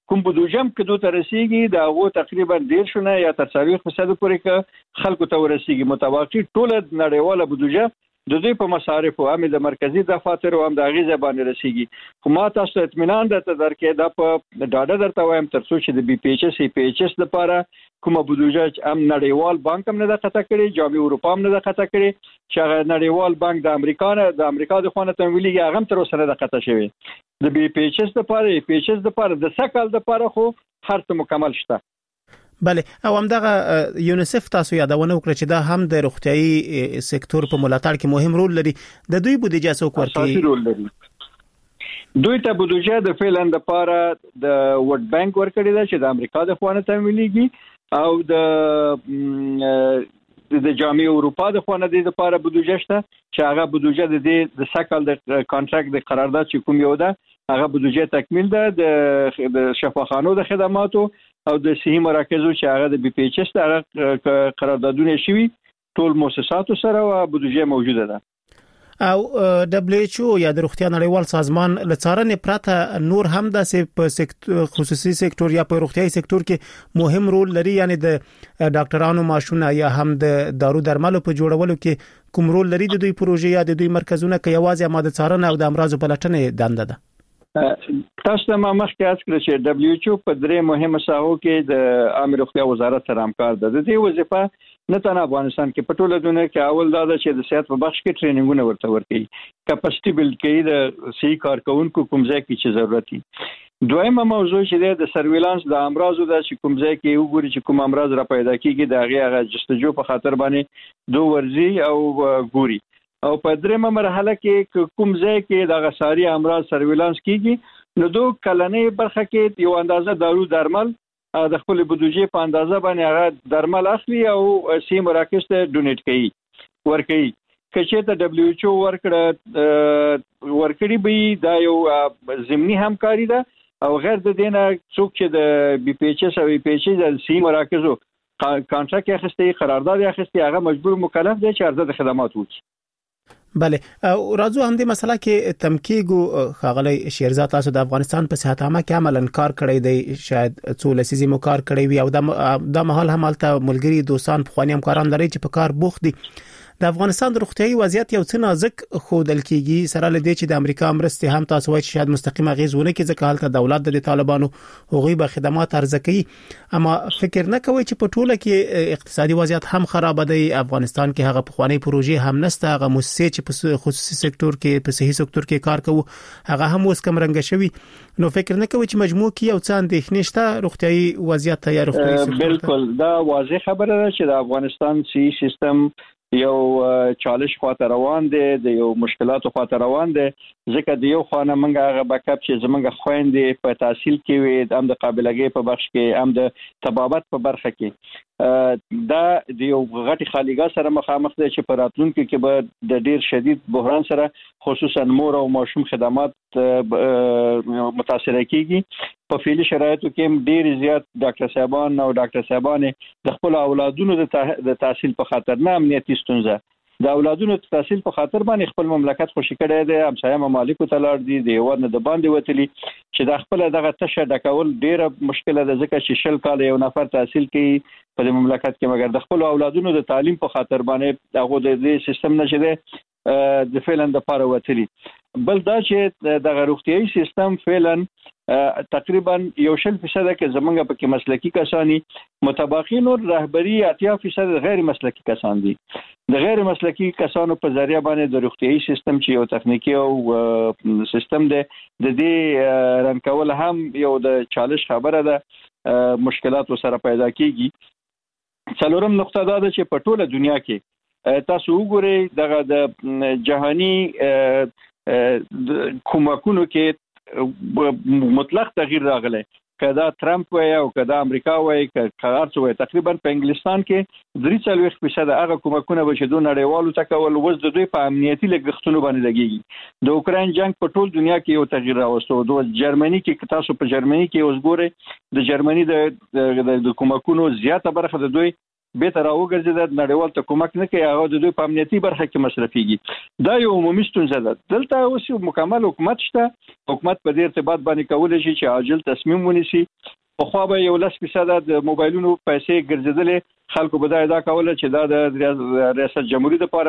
Speaker 7: کوم بودجه کې دوی ته رسیدي دا هغه تقریبا 10 یا 40% پورې ک خلکو ته ورسیږي متوقع ټول نړیواله بودجه د دوی په مصارف او هم د مرکزی دفاتر او هم د غیزه باندې رسیږي خو ما تاسو اطمینان درته درکې دا په ډاډه درته وایم ترڅو چې د بي پی ایچ اس لپاره کومه بودجه هم نړیوال بانک هم نه د خطا کړي جامع اروپا هم نه د خطا کړي چې نړیوال بانک د امریکا د خوانه تمویلي هغه تر اوسه نه د خطا شوی د بي پی ایچ اس لپاره د سکل لپاره خو هر څه مکمل شته
Speaker 6: بله او همدغه یونیسف تاسو یادونه وکړه چې دا هم د روغتيایي سکتور په ملاتړ کې مهم رول لري د دوی بودیجه څوک ورکړي
Speaker 7: دوی ته بودیجه د فعلا د لپاره د ورلد بانک ورکړي دا چې د امریکا د خوانه تمویليږي او د جامع اروپا د خوانه د لپاره بودیجه شته چې هغه بودیجه د سکل د کانټراکټ د قرارداد چې کوم یو ده هغه بودیجه تکمیل ده د شفاخانو د خدماتو او د صحي مراکزو چې هغه د بي پی ایچ اس د قراردادونه شوي ټول مؤسساتو سره او بودیجه موجوده ده
Speaker 6: او دبليو ایچ او یا د روغتیا نړیوال سازمان لڅارنې پراته نور هم د خصوصي سکتور یا په روغتيایي سکتور کې مهم رول لري یعنی د ډاکټرانو معاشونه یا هم د دارو درملو په جوړولو کې کوم رول لري د دوی پروژې یا د دوی مرکزونه کې یوازې ماده څارنه او د امراض په لټنې دنده ده
Speaker 7: تاسو ته مخکې اس کړ چې دبليو ایچ او په درې مهمه ساحو کې د عامه روغتیا وزارت سره همکار ده د دې وظیفه نه تنه افغانستان کې په ټوله دنیا کې اول دا ده چې د صحت په بخش کې ټریننګونه ورته ورکړي کیپاسټي بلډ کوي د صحي کارکونکو کوم ځای کې چې ضرورت دي دویمه موضوع چې د سرویلانس د امراضو د کوم ځای کې وګوري چې کوم امراض را پیدا کیږي د هغه جستجو په خاطر باندې دوه ورزي او ګوري او په درېمه مرحله کې کوم ځای کې د غساري امراض سرویلانس کیږي نو دوه کلنې برخه کې یو اندازه دارو درمل د خپل بودجه په اندازه باندې هغه درمل اخلي او سی مراکز ته ډونیټ کوي ورکوي کچې ته دبليو ایچ او ورکړي به دا یو ضمني همکاري ده او غیر د دینه څوک چې د بي پی ایچ اس او بي پی ایچ د سی مراکزو کانټراکټ اخیستي قرارداد اخیستي هغه مجبور مکلف دی چې عرضه خدمات وکړي
Speaker 6: بله او راځو هم د مسله کې تمکیګو خاغلی شیرزاد تاسو د افغانستان په صحت عامه کې عملاً کار کړی دی شاید څو لسیزې مو کار کړی وي او د مهال هم حالت ملګری دوستان خواني همکاران لري چې په کار بوخت دي د افغانستان د روغتيایي وضعیت یو څه نازک خودل کیږي سره لدی چې د امریکا مرستې هم تاسو وایي چې شاید مستقیمه غیزونه کې ځکه حالت دولت د طالبانو هغوی به خدمات ارزه کوي اما فکر نه کوي چې په ټوله کې اقتصادي وضعیت هم خراب دی افغانستان کې هغه پخوانی پروژې هم نشته هغه مؤسسې چې په خصوصي سکتور کې په صحي سکتور کې کار کوي هغه هم اوس کم رنګ شوی نو فکر نه کوي چې مجموع کې یو څه اندېښنې شته روغتيایي وضعیت یا روغتيایي سکتور
Speaker 7: بالکل دا واضح خبره ده چې د افغانستان صحي سیستم یو چالش خاطر روان دي د یو مشکلاتو خاطر روان دي ځکه د یو خانه منګه هغه بیکاپ چې زمونږ خويندې په تحصیل کې وي هم د قابلیتګۍ په بخش کې هم د طبابت په برخه کې دا د یو غټي خالیګا سره مخامخ دي چې په راتلونکو کې به د ډیر شدید بحران سره خصوصا مور او ماشوم خدمات متاثر کیږي په فعلي شرایطو کې ډیر زیات ډاکټر صاحبان او ډاکټر صاحبانه د خپل اولادونو د تحصیل په خاطر نه امنیتي ستونزه د اولادونو تحصیل په خاطر باندې خپل مملکت خوشی کړی دی همسایه ممالکو ته لاړ دي د یو نه د باندې وتلی چې د خپل دغه تشه ډکول ډیره مشکله ده ځکه چې شل کال یو نفر تحصیل کوي په مملکت کې مګر د خپل اولادونو د تعلیم په خاطر باندې هغه د دې سیستم نشي د فعلا د پاره وتلی بل دا چې د روغتيایي سیستم فعلا تقریبا 1% کې زمونږ په کې مسلکی کسانی متباقین او رهبری 80% غیر مسلکی کسان دي د غیر مسلکی کسانو په ذریعہ باندې د روغتيایي سیستم چې یو تخنیکی او سیستم دی د دې رنکول هم یو د چالش خبره ده مشکلات سره پیدا کیږي څلورم نقطه دا ده چې په ټوله دنیا کې تاسو وګورئ دغه د جهانی کومکونو کې مطلق تغییر راغلی کدا ترامپ وای او کدا امریکا وای کار څه وای تقریبا په انګلستان کې 43% هغه کومکونه به شدو نړیوالو تکول وز د دوی په امنیتي لګښتونو باندې لګیږي د اوکرين جنگ په ټول دنیا کې یو تغییر راوستو د جرمني کې تاسو په جرمني کې اوس ګوره د جرمني د کومکونو زیاته برخه د دوی به تر اوګرځي د نړیوال ته کومک نه کوي هغه د دوی په امنیتي برخه کې مصرفيږي دا یو عمومي ستونزه ده دلته اوس مکمل حکومت شته حکومت په دې ارتباط باندې کولای شي چې عاجل تصمیم ونیسي په خو به یو 10% د موبایلونو پیسې ګرځیدلې خلکو به دا کوله چې دا د ریاست جمهوریت لپاره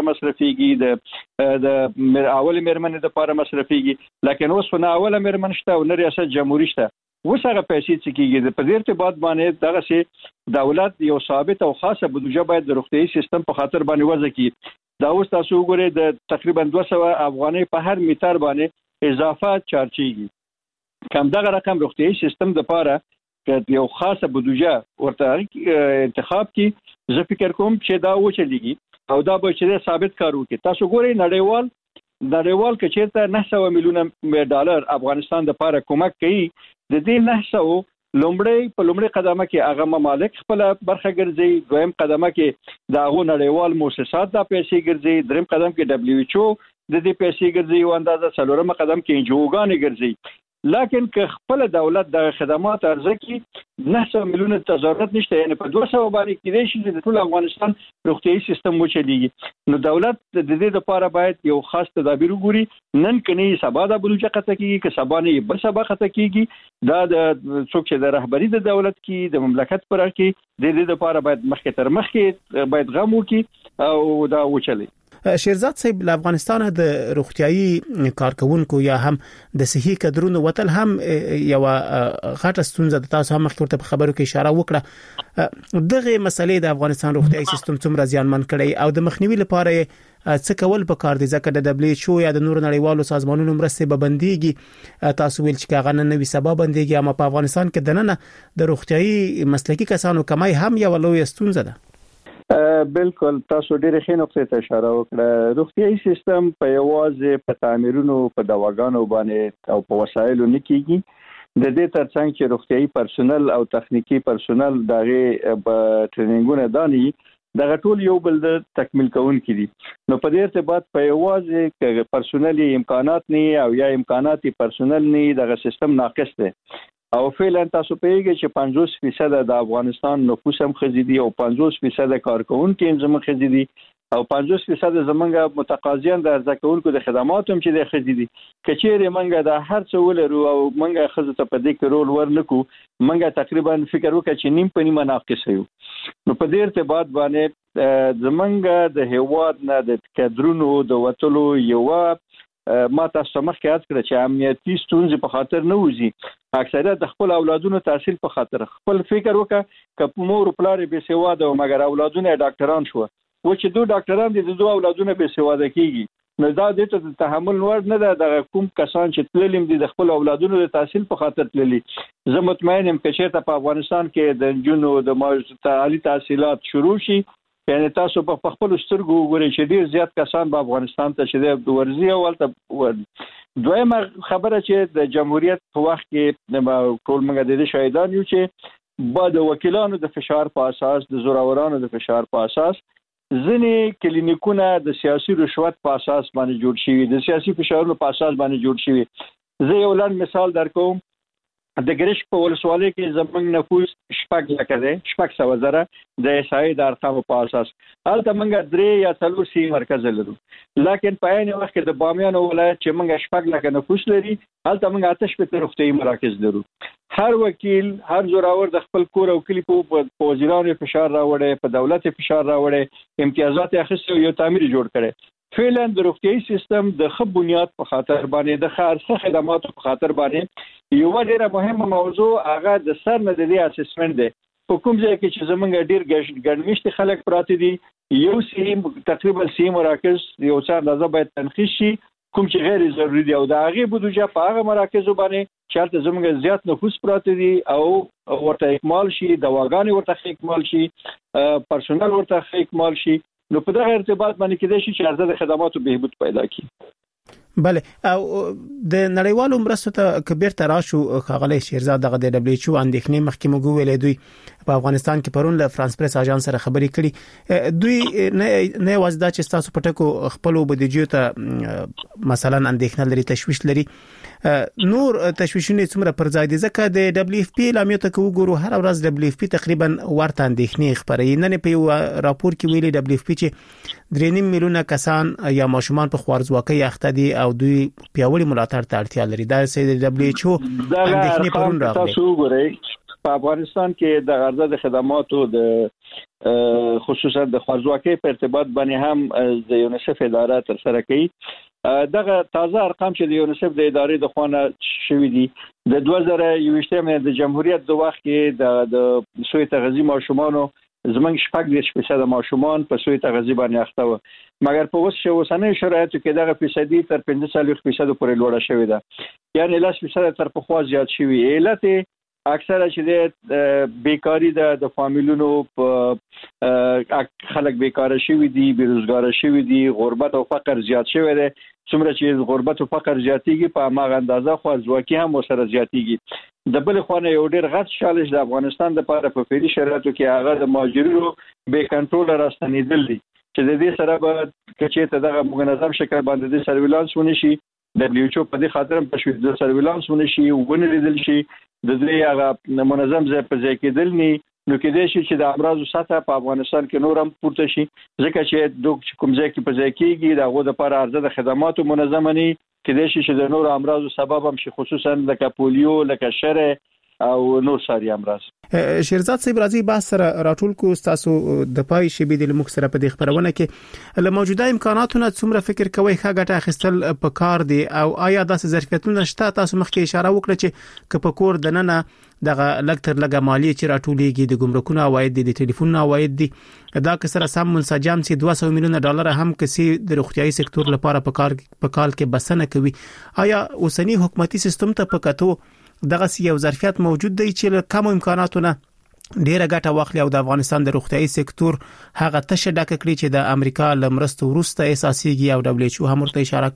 Speaker 7: مصرفيږي د اول مرمنې لپاره مصرفيږي لکه اوس نه اوله مرمن شته او نه ریاست جمهوریت شته اوس هغه پیسې چې کیږي په دې ارتباط باندې دغه سي دولت یو ثابت او خاصه بودجه باید د روغتيایي سیستم په خاطر باندې وضع کړي دا اوس تاسو وګورئ د تقریبا 200 افغانۍ په هر میټر باندې اضافه چارجيږي کم دغه رقم روغتيایي سیستم د لپاره که یو خاصه بودجه ورته انتخاب کی زه فکر کوم چې دا وچلېږي او دا به چې ثابت کار وکړي تاسو ګورئ نړیوال کې چیرته 900 میلیونه ډالر افغانستان د لپاره کومک کوي د دې 900 لومړی قدمه کې هغه ممالک خپل برخه ګرځي دویم قدمه کې د هغه نړیوال مؤسسات د پیسې ګرځي دریم قدم کې WHO د دې پیسې ګرځي او اندازه څلورم قدم کې انجوګان ګرځي لکن که خپل دولت د خدمات ارزکي 900 میلیونه ضرورت نشته یعنی په 200 باندې کېدای شي د ټول افغانستان روغتيایي سیستم وچلېږي نو دولت د دې لپاره باید یو خاص تدابیر وګوري نن کني سبا د بلوچ قطه کېږي که سبا نه بل سبا قطه کېږي دا د څوک چې د رهبری د دولت کې د مملکت پر کې د دې لپاره باید مخکې تر مخکې باید غم وکړي او دا وچلي
Speaker 6: شیرزاد صاحب له افغانستان د روغتيایي کارکونکو یا هم د صحي کډرونو وتل هم یو غټه ستونزه د تاسو هم مخکې په خبرو کې اشاره وکړه دغه مسلې د افغانستان روغتيایي سیستم څومره زیانمن کړي او د مخنیوي لپاره څه کول پکار دي ځکه د WHO یا د نور نړیوالو سازمانونو مرستې به بنديږي تاسو ویل چې هغه نن نوي سبب بنديږي اما په افغانستان کې دننه د روغتيایي مسلکي کسانو کمای هم یو لوی ستونزه ده
Speaker 7: بالکل تاسو ډېر ښه نقطې ته اشاره وکړه روغتيایي سیستم په یوازې په تعمیرونو په دواګانو باندې او په وسایلو نه کیږي د دې ترڅنګ چې روغتيایي پرسونل او تخنیکی پرسونل دغه په ټریننګونه داني دغه ټول یو بل د تکمیل کوونکي دي نو په دې ارتباط په یوازې کې پرسونلي امکانات نه او یا امکانات پرسونل نه دغه سیستم ناقص دی او فعلا تاسو پیږئ چې 50% د افغانستان نفوس هم خزيدي او 50% کارکونکو هم زموږ خزيدي او 50% زمونږ متقاضیان د ارزکونکو د خدماتو هم چې د خزيدي کچېره منګه د هر څه ولرو او منګه خزه ته په دې کې رول ورنکو منګه تقریبا فکر وکړه چې نیم په نیمه ناقص یو نو په دې ارتباط باندې زمونږ د هیواد نه د کډرونو د وټلو یو ما تاسو مخکې یاد کړ چې امنیتي ستونزې په خاطر نه وځي اکثریت د خپل اولادونو تحصیل په خاطر خپل فکر وکړه چې مور پلار به سیواده او مګر اولادونه ډاکټران شو و چې دوه ډاکټران دي دوه اولادونه به سیواده کیږي نو دا د تحمل وړ نه ده د کوم کسان چې تللیم دي د خپل اولادونو د تحصیل په خاطر تللي زه مطمئن یم چې چېرته په افغانستان کې د جنو د عالی تحصیلات شروع شي یعنی تاسو په خپل سترګو وګورئ چې ډیر زیات کسان په افغانستان ته چې د ورزي او ولته دویمه خبره چې د جمهوریت په وخت کې ټول موږ د دې شاهدان یو چې بعد وکیلانو د فشار په اساس د زورورانو د فشار په اساس ځینې کلینیکونه د سیاسي رشوت په اساس باندې جوړ شوي د سیاسي فشارونو په اساس باندې جوړ شوي زه یو لاند مثال درکوم د ګریش په ولسوالۍ کې زمونږ نفوس 6,00,000 د احصایې د ارقامو په اساس هلته موږ 3 یا 4 سی مرکز لرو لکه په عین وخت کې د بامیان ولایت چې موږ 6,00,000 نفوس لري هلته موږ 8 روغتیایي مراکز لرو هر وکیل هر زوراور د خپل کور او کلی په وزیرانو فشار راوړي په دولت فشار راوړي امتیازات اخیستي یو تعمیر جوړ کړي فعلا د روغتيایي سیستم د خب بنیاد په خاطر باندې د خارجه خدماتو په خاطر باندې یو ډیره مهمه موضوع هغه د سر نه د اسسمنت دی په کوم ځای کې چې زمونږ ډیر ګڼمشت خلک پراته دي یو سیم تقریبا سیم مراکز یو څه اندازه باید تنخیص شي کوم چې غیر ضروري دي او د هغه بودجه په هغه مراکزو باندې چې زمونږ زیات نفوس پراته دي او ورته اکمال شي دواګانې ورته اکمال شي پرسونل ورته اکمال شي نو په دغه ارتباط باندې کېدای شي چې ارزښت خدماتو بهبود پیدا کړي
Speaker 6: بله او د نړیوالو مرستو ته کبیر تراشو خغلی شیرزاد دغه د WHO اندېښنې مخکې موږ ویلې دوی په افغانستان کې پرون له فرانس پریس اژانس سره خبرې کړي دوی نه وځدا چې تاسو پټکو خپل بودیجې ته مثلا اندېښنه لري تشويش لري نور تشويشونه څومره پر ځای دي ځکه د دبليو اف پی لامیو ته وګورو هر ورځ دبليو اف پی تقریبا ورته اندېښنې خبري نن په یو راپور کې ویلي دبليو اف پی چې 3.5 میلیونه کسان یا ماشومان په خوارزواکۍ اخته دي او دوی پیاوړي ملاتړ ته اړتیا لري دا سید دبليو ایچ او اندېښنې پرون راغلي
Speaker 7: تاسو وګورئ په افغانستان کې د غرضه د خدماتو د خصوصا د خوارزواکۍ په ارتباط باندې هم د یونیسف اداره تر سره کوي دغه تازه ارقام چې د یونیسف د ادارې د خوانه شوې دي د 2021 د جمهوریت د وخت کې د سوی تغذیه ماشومانو زمنګ 4% ماشومان په سوی تغذیه باندې اخته و مګر په اوسنۍ شرایطو کې دغه فیصدي تر 45% پورې لوړه شوې ده یعنی 10% تر په خوا زیات شوی علت اکثره چې د بیکاری د فامیلونو په خلک بیکاره شوی دي بیروزګار شوی دي غربت او فقر زیات شوی دی څومره چې غربت او فقر زیاتیږي په هغه اندازه خوارزواکي هم سره زیاتیږي د بل خوانه یو ډیر غټ چالش د افغانستان د لپاره په فعلي شرایطو کې هغه د مهاجرینو بې کنټرول راستنیدل دي چې د دې سره به کچې ته دغه منظم شکل باندې د سرویلانس ونشي دبليو ایچ او په دې خاطر په شوې د سرویلانس ونشي ونلیدل شي د دې هغه منظم ځای په ځای کې دلني نو کې دې شي چې د امراضو سطح په افغانستان کې نور هم پورته شي ځکه چې د کوم ځای کې په ځای کېږي دغه د لپاره عرضه د خدماتو منظم نه کې دې شي چې د نور امراضو سبب هم شي خصوصا لکه پولیو لکه شره او نور ساري امراض
Speaker 6: شیرزاد صاحب راځي بحث سره راټول کو تاسو د پای شبي د لمخ سره په دې خبرونه کې له موجوده امکاناتونو څومره فکر کوي ښه ګټه اخیستل په کار دي او آیا داسې ظرفیتونه شته تاسو مخکې اشاره وکړه چې کپ کور د نننه دغه لکتر لګه مالی چې راټولېږي د ګمرکونو عواید دي د ټلیفون عواید دي دا کسره سم منسجم سي 200 میلیونه ډالر هم کسي د روغتيایي سکتور لپاره په کال کې بسنه کوي آیا اوسنی حکومتي سیستم ته پکاتو دغه یو ظرفیت موجود دی چې کم امکاناتونه ډیره ګټه واخلي او د افغانستان د روغتيایي سکتور هغه تشه ډکه کړی چې د امریکا لمرستو وروسته اساسيږي او دبليو ایچ او هم ورته اشاره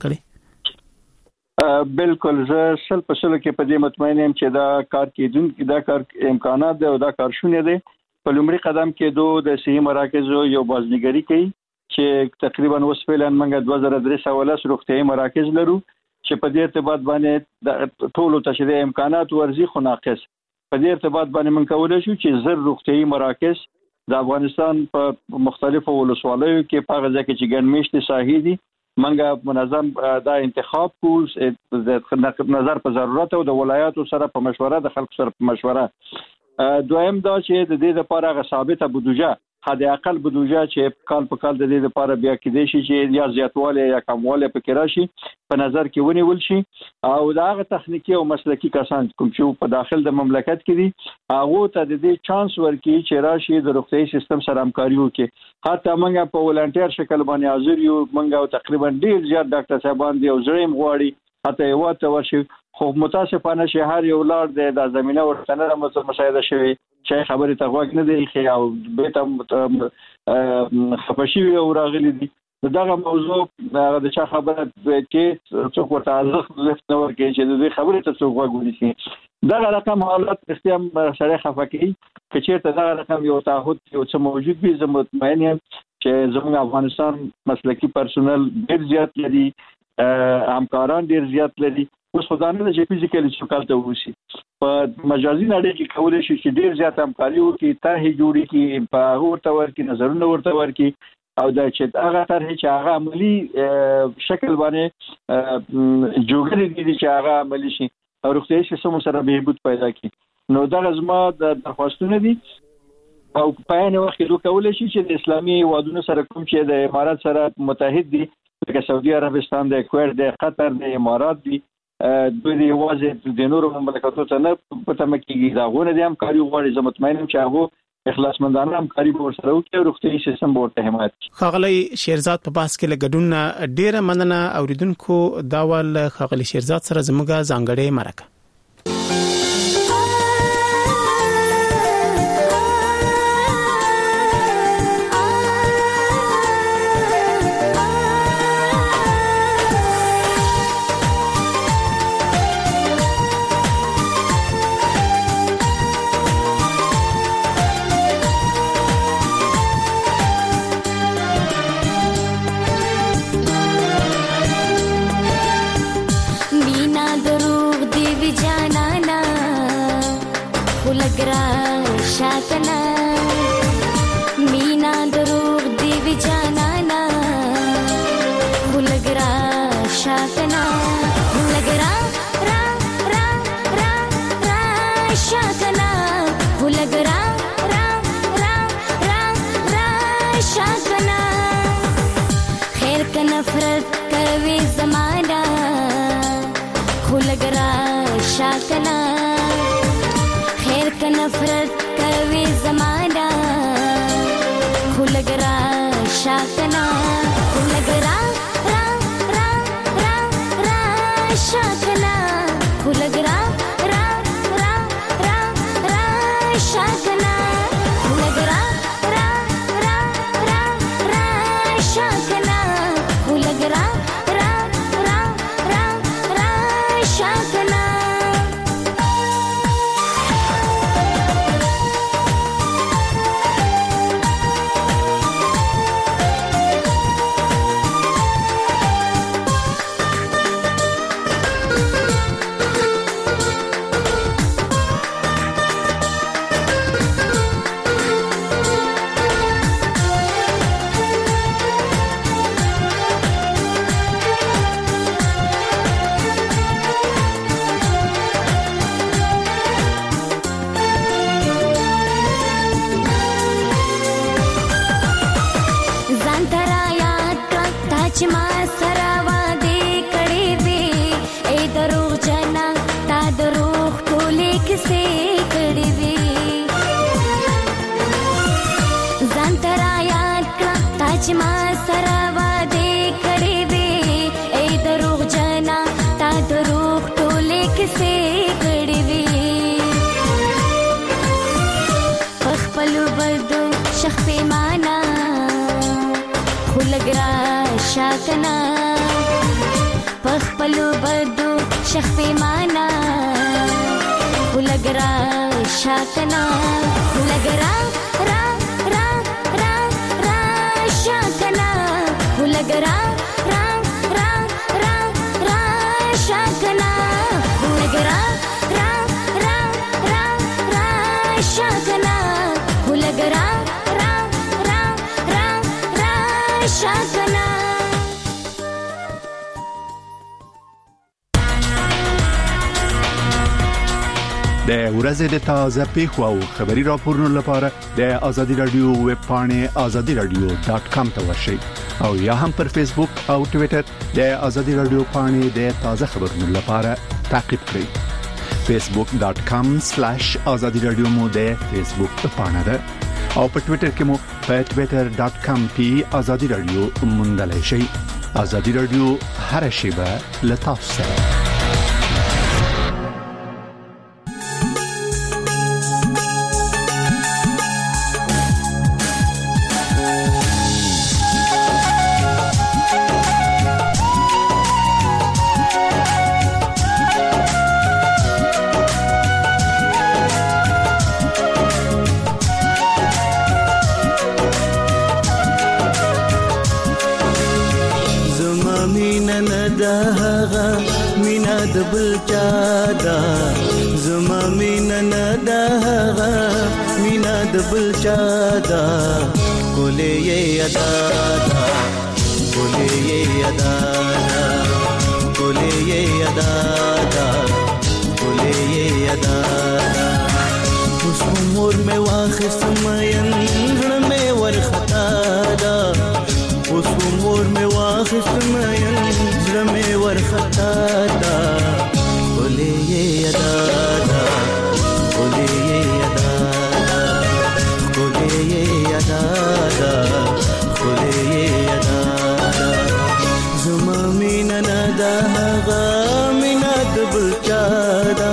Speaker 6: کړي
Speaker 7: بالکل زه 100% کې په دې مطمئن یم چې دا کار کېدونکو دا کار امکانات دی او دا کار شونه دی په لومړي قدم کې د صحي مراکزو یو بازنګری کوي چې تقریبا اوس فعلا موږ 2300 روغتيایي مراکز لرو چې په دې ارتباط باندې د ټولو تشریح امکانات ورزي خو ناقص په دې ارتباط باندې من کولای شو چې زر روغتيایي مراکز د افغانستان په مختلفو ولسوالیو کې په غزا کې چې ګڼمشتي ساحې دي منګه منظم دا انتخاب کول د نظر په ضرورت او د ولایاتو سره په مشوره د خلکو سره په مشوره دویم دا چې د دې لپاره غو ثابته بودیجه حد اقل بودیجه چې کال په کال د دې لپاره بیا کېدې شي چې یا زیاتواله یا کمواله پکې راشي په نظر کې ونیول شي او دا غو تخنیکی او مسلکی کسان کوم چې په داخل د مملکت کې دي هغه ته د دې چانس ورکړي چې راشي د روغتيایي سیستم سره همکاري وکړي حتی موږ په ولنټیر شکل باندې حاضر یو موږ تقریبا ډیر زیات ډاکټر صاحبان دی او زړیم غواړي حتی یو ته ورشي خو متاسفانه شهر یو لار د زمينه ورته نه مشاهده شوی چې خبره ته غوږ نه دی خو او به ته خپشي او راغلي دي دغه موضوع د چا خبره چې څوک ورته ارزښت لفت نه ورکړي چې د خبرې ته څوک غوږ ونیسي دغه رقم حالت استیم سره خفقي چې ته دغه رقم یو تعهد یو څه موجود وي زه مطمئن یم چې زموږ افغانستان مسلکی پرسونل ډیر زیات لري همکاران ډیر زیات لري اوس خدانه د فزیکلی چوکال ته وسی په مجازي نړۍ کې کولای شي چې ډیر زیات همکاري وکړي طرحې جوړي کې په ورته ورکی نظرونه ورته ورکی او دا چې هغه طرحې چې هغه عملی شکل باندې جوړګري دي چې هغه عملی شي او روغتيایي سیستم سره بهبود پیدا کړي نو دا زما د درخواستونه دي او په یوه وخت کې کولای شي چې د اسلامي هیوادونو سره کوم چې د امارات سره متحد دي لکه سعودي عربستان د کویت د قطر د امارات دي دوی د یوازې د نورو مملکتونو ته نه پته مکیږي دا غوونه دي همکاري غواړي زه مطمئن یم چې هغه اخلاصمندانه همکاري به ورسره وکړي او روغتيایي سیستم به ورته حمایت کړي.
Speaker 6: ښاغلی شیرزاد په بحث کې له ګډون ډیره مننه اوریدونکو دا ول ښاغلی شیرزاد سره زموږه ځانګړې مرکه
Speaker 8: शाकना लग रा रा रा रा रा शाकना लग रा रा रा रा रा शाकना खैर का नफरत कवे जमाना लग रा शाकना खैर का नफरत कवे जमाना लग रा शाकना लग रा रा रा रा रा शाकना लग रा रा रा रा रा शाकना लग रा रा रा रा रा शाकना लग रा रा रा रा रा शाकना शाकना पखपलू बदू शख्फे माना लग रा शाकना लग रा रा रा रा रा शाकना लग रा रा रा रा रा शाकना लग रा रा रा रा रा शाकना लग रा रा रा रा रा शाकना
Speaker 5: د ورځې د تازه پیښو او خبري راپورونو لپاره د ازادي رادیو ویب پاڼه azadiradio.com ته ورشئ او یا هم پر فیسبوک او ټوئیټر د ازادي رادیو پاڼه د تازه خبرونو لپاره تعقیب کړئ. facebook.com/azadiradio مو د فیسبوک پاڼه ده او په ټوئیټر کې مو په twitter.com/azadiradio موندلای شئ. ازادي رادیو هر شیبه لتاسو سره.
Speaker 9: بل چادا زما مینا ندا مینا د بل چادا کولې یادا کولې یادا کولې یادا کولې یادا اوس عمر مې واخص مېن مې ورختا دا اوس عمر مې واخص مېن مې ورختا دا کولې یادا کولې یادا کولې یادا کولې یادا زما مینا ندا مینا د بل چادا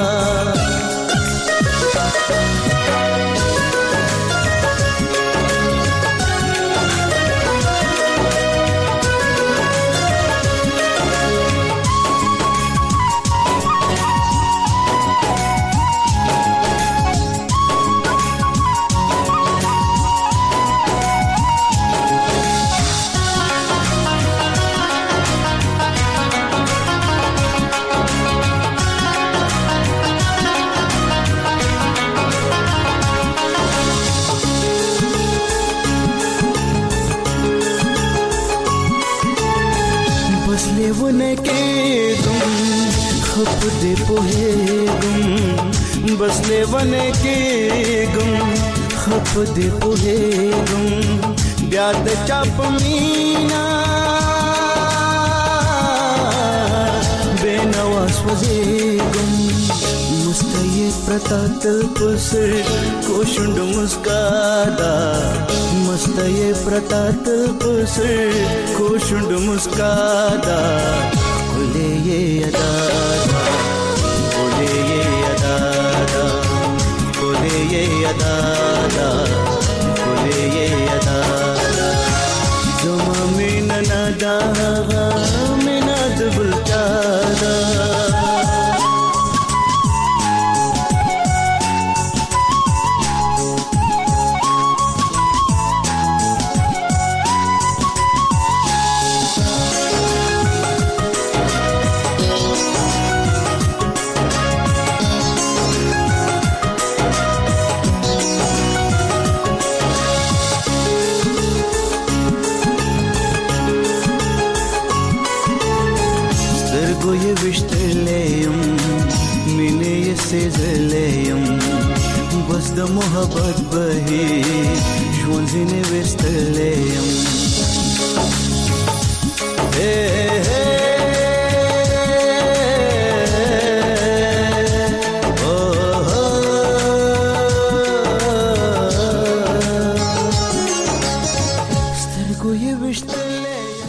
Speaker 9: लेवने के गुम खप दे पोहे गुम बस लेवने के गुम खप दे पोहे गुम ब्याद चाप मीना बेनवास वजे गुम मुस्तये प्रतातल पुसर कोशुंड मुस्कादा मुस्तये प्रतातल पुसर कोशुंड मुस्कादा बोले ये अदादा बोले ये अदादा बोले ये अदादा बोले ये अदादा जुमा में ननादा में नाद बुलचादा ये विश्तलेयम मिने ये सेजलेयम बस द मोहब्बत बही जोंजिने विश्तलेयम